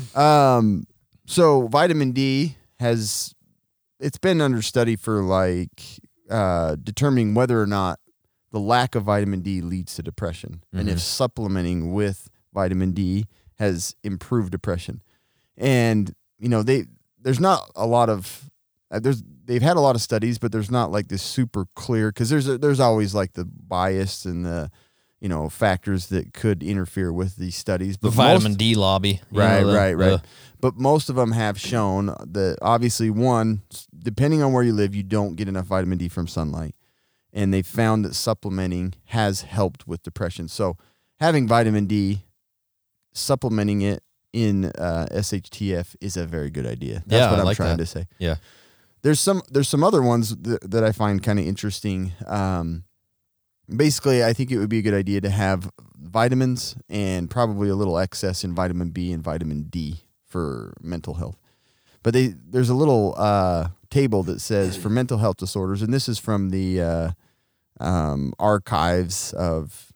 Speaker 3: So vitamin D it's been under study for like determining whether or not the lack of vitamin D leads to depression, and if supplementing with vitamin D has improved depression. And there's not a lot of they've had a lot of studies, but there's not like this super clear, because there's always like the bias and the factors that could interfere with these studies. But
Speaker 2: The vitamin D lobby.
Speaker 3: Right. But most of them have shown that obviously, one, depending on where you live, you don't get enough vitamin D from sunlight. And they found that supplementing has helped with depression. So having vitamin D, supplementing it in SHTF is a very good idea. That's what I'm trying to say.
Speaker 2: Yeah.
Speaker 3: There's some other ones that I find kind of interesting. Basically, I think it would be a good idea to have vitamins and probably a little excess in vitamin B and vitamin D for mental health. But there's a little table that says for mental health disorders, and this is from the archives of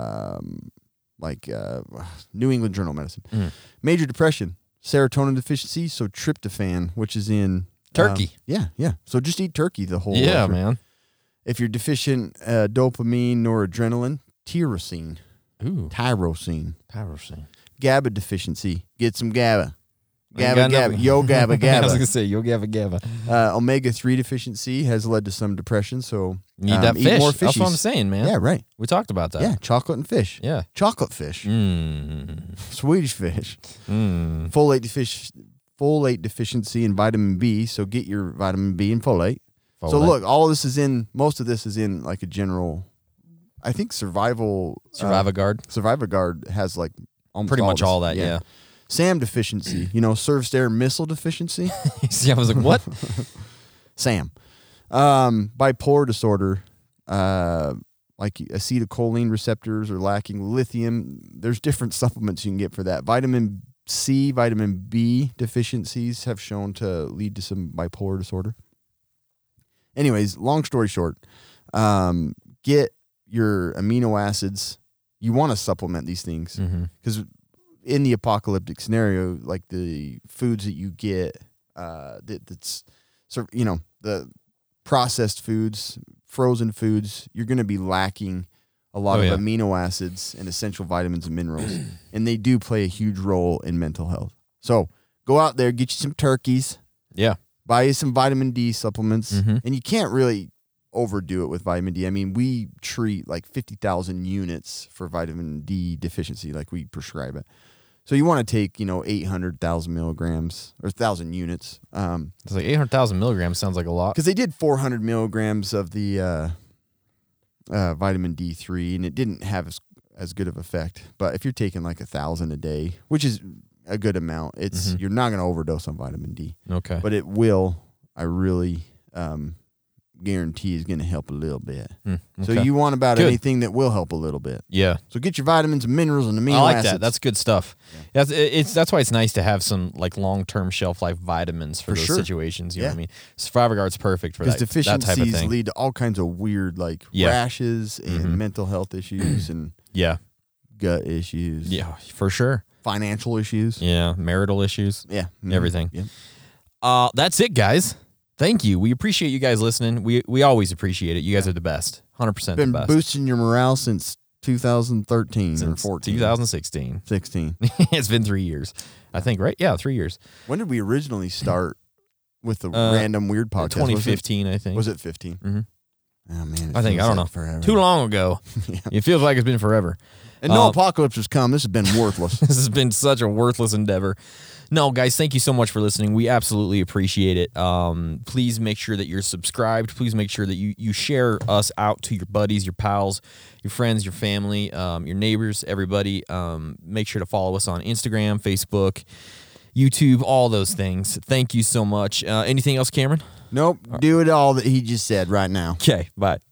Speaker 3: New England Journal of Medicine. Major depression, serotonin deficiency, so tryptophan, which is in
Speaker 2: Turkey.
Speaker 3: Yeah. So just eat turkey the whole
Speaker 2: Yeah,
Speaker 3: way.
Speaker 2: man.
Speaker 3: If you're deficient dopamine, noradrenaline, tyrosine.
Speaker 2: Ooh.
Speaker 3: Tyrosine. GABA deficiency. Get some GABA. GABA. Yo, GABA,
Speaker 2: I was
Speaker 3: GABA.
Speaker 2: going to say, yo, GABA.
Speaker 3: Omega-3 deficiency has led to some depression, so
Speaker 2: You need that
Speaker 3: eat
Speaker 2: fish.
Speaker 3: more
Speaker 2: That's what I'm
Speaker 3: fishies.
Speaker 2: saying, man.
Speaker 3: Yeah, right.
Speaker 2: We talked about that.
Speaker 3: Yeah, chocolate and fish.
Speaker 2: Yeah.
Speaker 3: Chocolate fish. Swedish fish.
Speaker 2: Mm.
Speaker 3: Folate deficiency in vitamin B, so get your vitamin B and folate. So
Speaker 2: Folate.
Speaker 3: look, most of this is in like a general, I think Survivor
Speaker 2: Guard.
Speaker 3: Guard has like almost
Speaker 2: Pretty much
Speaker 3: this.
Speaker 2: all that, yeah.
Speaker 3: SAM deficiency, surface air missile deficiency.
Speaker 2: See, I was like, what?
Speaker 3: SAM. Bipolar disorder, like acetylcholine receptors are lacking, lithium. There's different supplements you can get for that. Vitamin C, vitamin B deficiencies have shown to lead to some bipolar disorder. Anyways, long story short, get your amino acids. You want to supplement these things because in the apocalyptic scenario, like the foods that you get, that's sort of, the processed foods, frozen foods, you're going to be lacking a lot of amino acids and essential vitamins and minerals, and they do play a huge role in mental health. So go out there, get you some turkeys.
Speaker 2: Yeah.
Speaker 3: Buy you some vitamin D supplements, and you can't really overdo it with vitamin D. I mean, we treat like 50,000 units for vitamin D deficiency, like we prescribe it. So you want to take, 800,000 milligrams or 1,000 units.
Speaker 2: It's like 800,000 milligrams sounds like a lot.
Speaker 3: Because they did 400 milligrams of the vitamin D3, and it didn't have as good of effect. But if you're taking like 1,000 a day, which is a good amount, you're not going to overdose on vitamin D.
Speaker 2: Okay.
Speaker 3: But it will, I really guarantee is going to help a little bit. So
Speaker 2: okay.
Speaker 3: you want about
Speaker 2: Good.
Speaker 3: anything that will help a little bit.
Speaker 2: Yeah.
Speaker 3: So get your vitamins and minerals and amino
Speaker 2: I like
Speaker 3: acids.
Speaker 2: that. That's good stuff. Yeah. That's why it's nice to have some like long-term shelf life vitamins for those
Speaker 3: sure.
Speaker 2: situations. You know what I mean? Survivor Guard's perfect for
Speaker 3: because
Speaker 2: that type of
Speaker 3: deficiencies
Speaker 2: thing.
Speaker 3: lead to all kinds of weird like rashes and mental health issues and
Speaker 2: Yeah.
Speaker 3: gut issues.
Speaker 2: Yeah, for sure.
Speaker 3: Financial issues.
Speaker 2: Yeah, marital issues.
Speaker 3: Yeah.
Speaker 2: Everything.
Speaker 3: Yeah.
Speaker 2: That's it, guys. Thank you. We appreciate you guys listening. We always appreciate it. You guys are the best. 100%
Speaker 3: Been
Speaker 2: the best.
Speaker 3: boosting your morale since 2013 or
Speaker 2: Since
Speaker 3: 14.
Speaker 2: 2016.
Speaker 3: 16.
Speaker 2: It's been 3 years. I think, right? Yeah, 3 years.
Speaker 3: When did we originally start with the random weird podcast?
Speaker 2: 2015, I think.
Speaker 3: Was it 15?
Speaker 2: Mhm.
Speaker 3: Oh, man.
Speaker 2: I don't know.
Speaker 3: Forever.
Speaker 2: Too long ago. It feels like it's been forever.
Speaker 3: And no apocalypse has come. This has been worthless.
Speaker 2: This has been such a worthless endeavor. No, guys, thank you so much for listening. We absolutely appreciate it. Please make sure that you're subscribed. Please make sure that you share us out to your buddies, your pals, your friends, your family, your neighbors, everybody. Make sure to follow us on Instagram, Facebook, YouTube, all those things. Thank you so much. Anything else, Cameron?
Speaker 3: Nope. Do it all that he just said right now.
Speaker 2: Okay, bye.